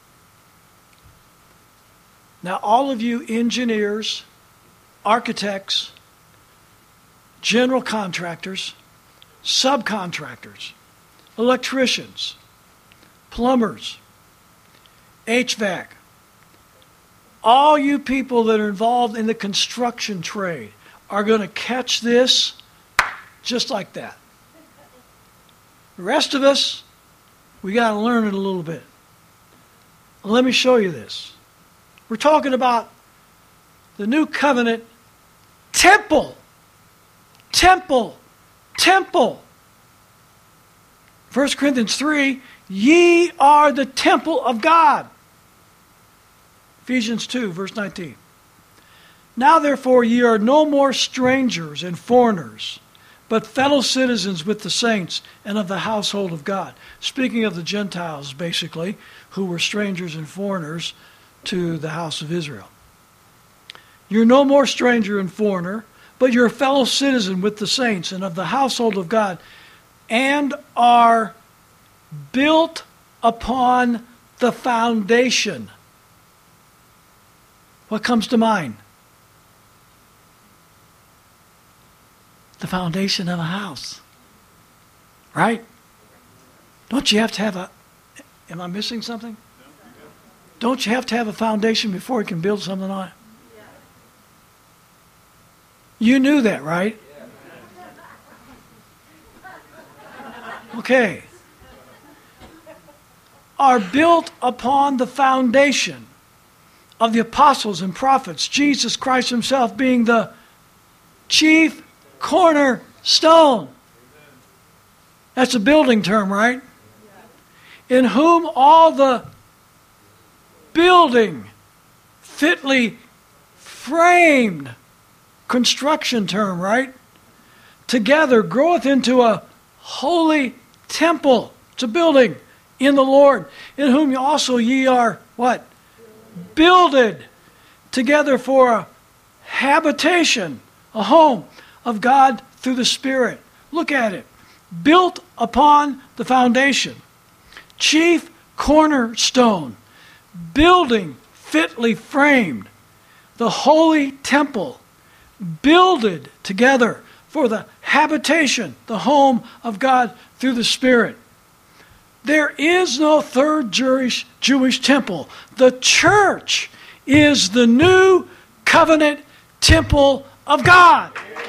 Now all of you engineers, architects, general contractors, subcontractors, electricians, plumbers, H V A C, all you people that are involved in the construction trade are going to catch this just like that. The rest of us, we got to learn it a little bit. Let me show you this. We're talking about the new covenant temple. Temple. Temple. First Corinthians three, ye are the temple of God. Ephesians two, verse nineteen. Now therefore ye are no more strangers and foreigners, but fellow citizens with the saints and of the household of God. Speaking of the Gentiles, basically, who were strangers and foreigners to the house of Israel. You're no more stranger and foreigner, but you're a fellow citizen with the saints and of the household of God, and are built upon the foundation. What comes to mind? The foundation of a house. Right? Don't you have to have a... Am I missing something? Don't you have to have a foundation before you can build something on it? You knew that, right? Okay. Are built upon the foundation of the apostles and prophets, Jesus Christ himself being the chief cornerstone. That's a building term, right? In whom all the building fitly framed, construction term, right? Together groweth into a holy temple. It's a building in the Lord, in whom also ye are, what? Builded together for a habitation, a home of God through the Spirit. Look at it. Built upon the foundation. Chief cornerstone. Building fitly framed. The holy temple. Builded together for the habitation, the home of God through the Spirit. There is no third Jewish, Jewish temple. The church is the new covenant temple of God.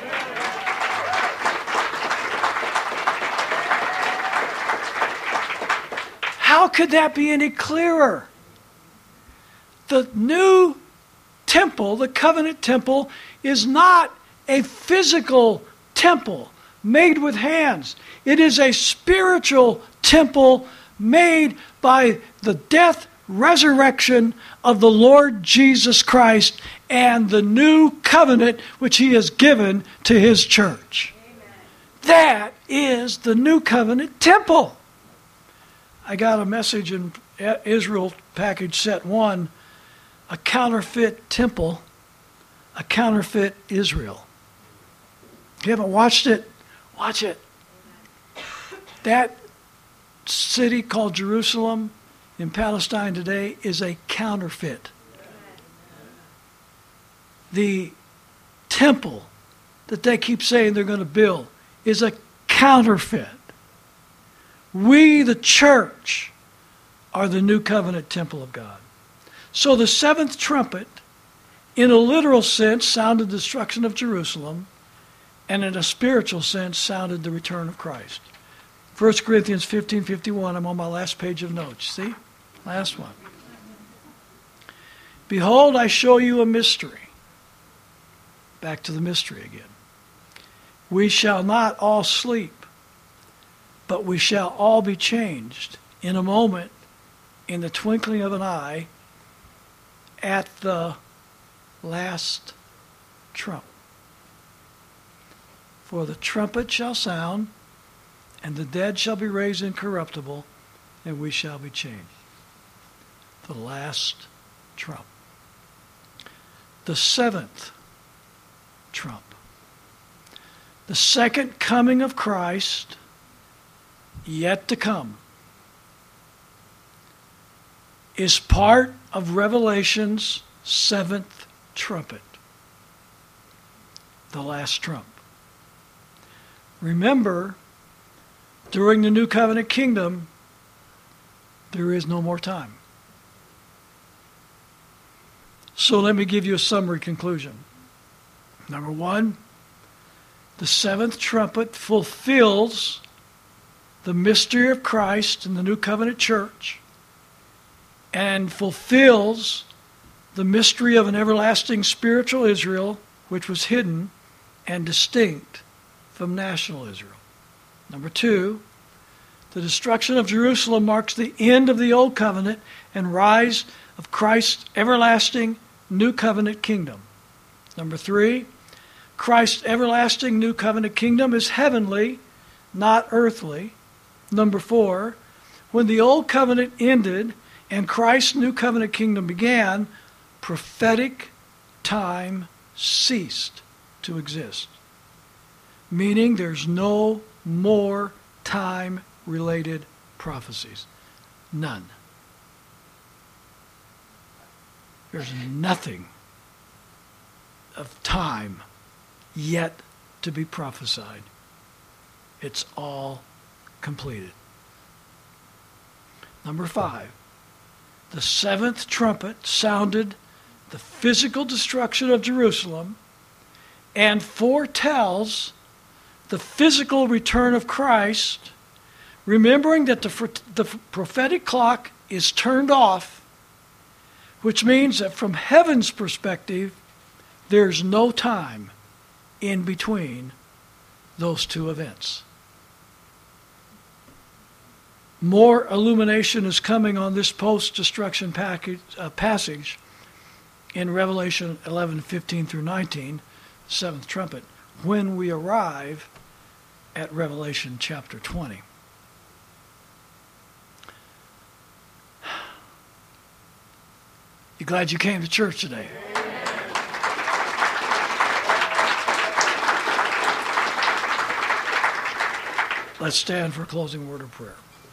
How could that be any clearer? The new temple, the covenant temple, is not a physical temple made with hands. It is a spiritual temple made by the death, resurrection of the Lord Jesus Christ and the new covenant which he has given to his church. Amen. That is the new covenant temple. I got a message in Israel package set one, a counterfeit temple, a counterfeit Israel. If you haven't watched it, watch it. That city called Jerusalem in Palestine today is a counterfeit. The temple that they keep saying they're going to build is a counterfeit. We, the church, are the new covenant temple of God. So the seventh trumpet, in a literal sense, sounded the destruction of Jerusalem, and in a spiritual sense, sounded the return of Christ. First Corinthians fifteen fifty-one, I'm on my last page of notes. See? Last one. Behold, I show you a mystery. Back to the mystery again. We shall not all sleep, but we shall all be changed in a moment, in the twinkling of an eye, at the last trump. For the trumpet shall sound, and the dead shall be raised incorruptible, and we shall be changed. The last trump. The seventh trump. The second coming of Christ, yet to come, is part of Revelation's seventh trumpet. The last trump. Remember, during the New Covenant Kingdom, there is no more time. So let me give you a summary conclusion. Number one, the seventh trumpet fulfills the mystery of Christ in the New Covenant Church and fulfills the mystery of an everlasting spiritual Israel, which was hidden and distinct from national Israel. Number two, the destruction of Jerusalem marks the end of the Old Covenant and rise of Christ's everlasting New Covenant kingdom. Number three, Christ's everlasting New Covenant kingdom is heavenly, not earthly. Number four, when the Old Covenant ended and Christ's New Covenant kingdom began, prophetic time ceased to exist, meaning there's no more time-related prophecies. None. There's nothing of time yet to be prophesied. It's all completed. Number five, the seventh trumpet sounded the physical destruction of Jerusalem and foretells the physical return of Christ, remembering that the, the prophetic clock is turned off, which means that from heaven's perspective, there's no time in between those two events. More illumination is coming on this post-destruction package, uh, passage in Revelation eleven, fifteen through nineteen, seventh trumpet, when we arrive at Revelation chapter twenty. You glad you came to church today? Let's stand for a closing word of prayer.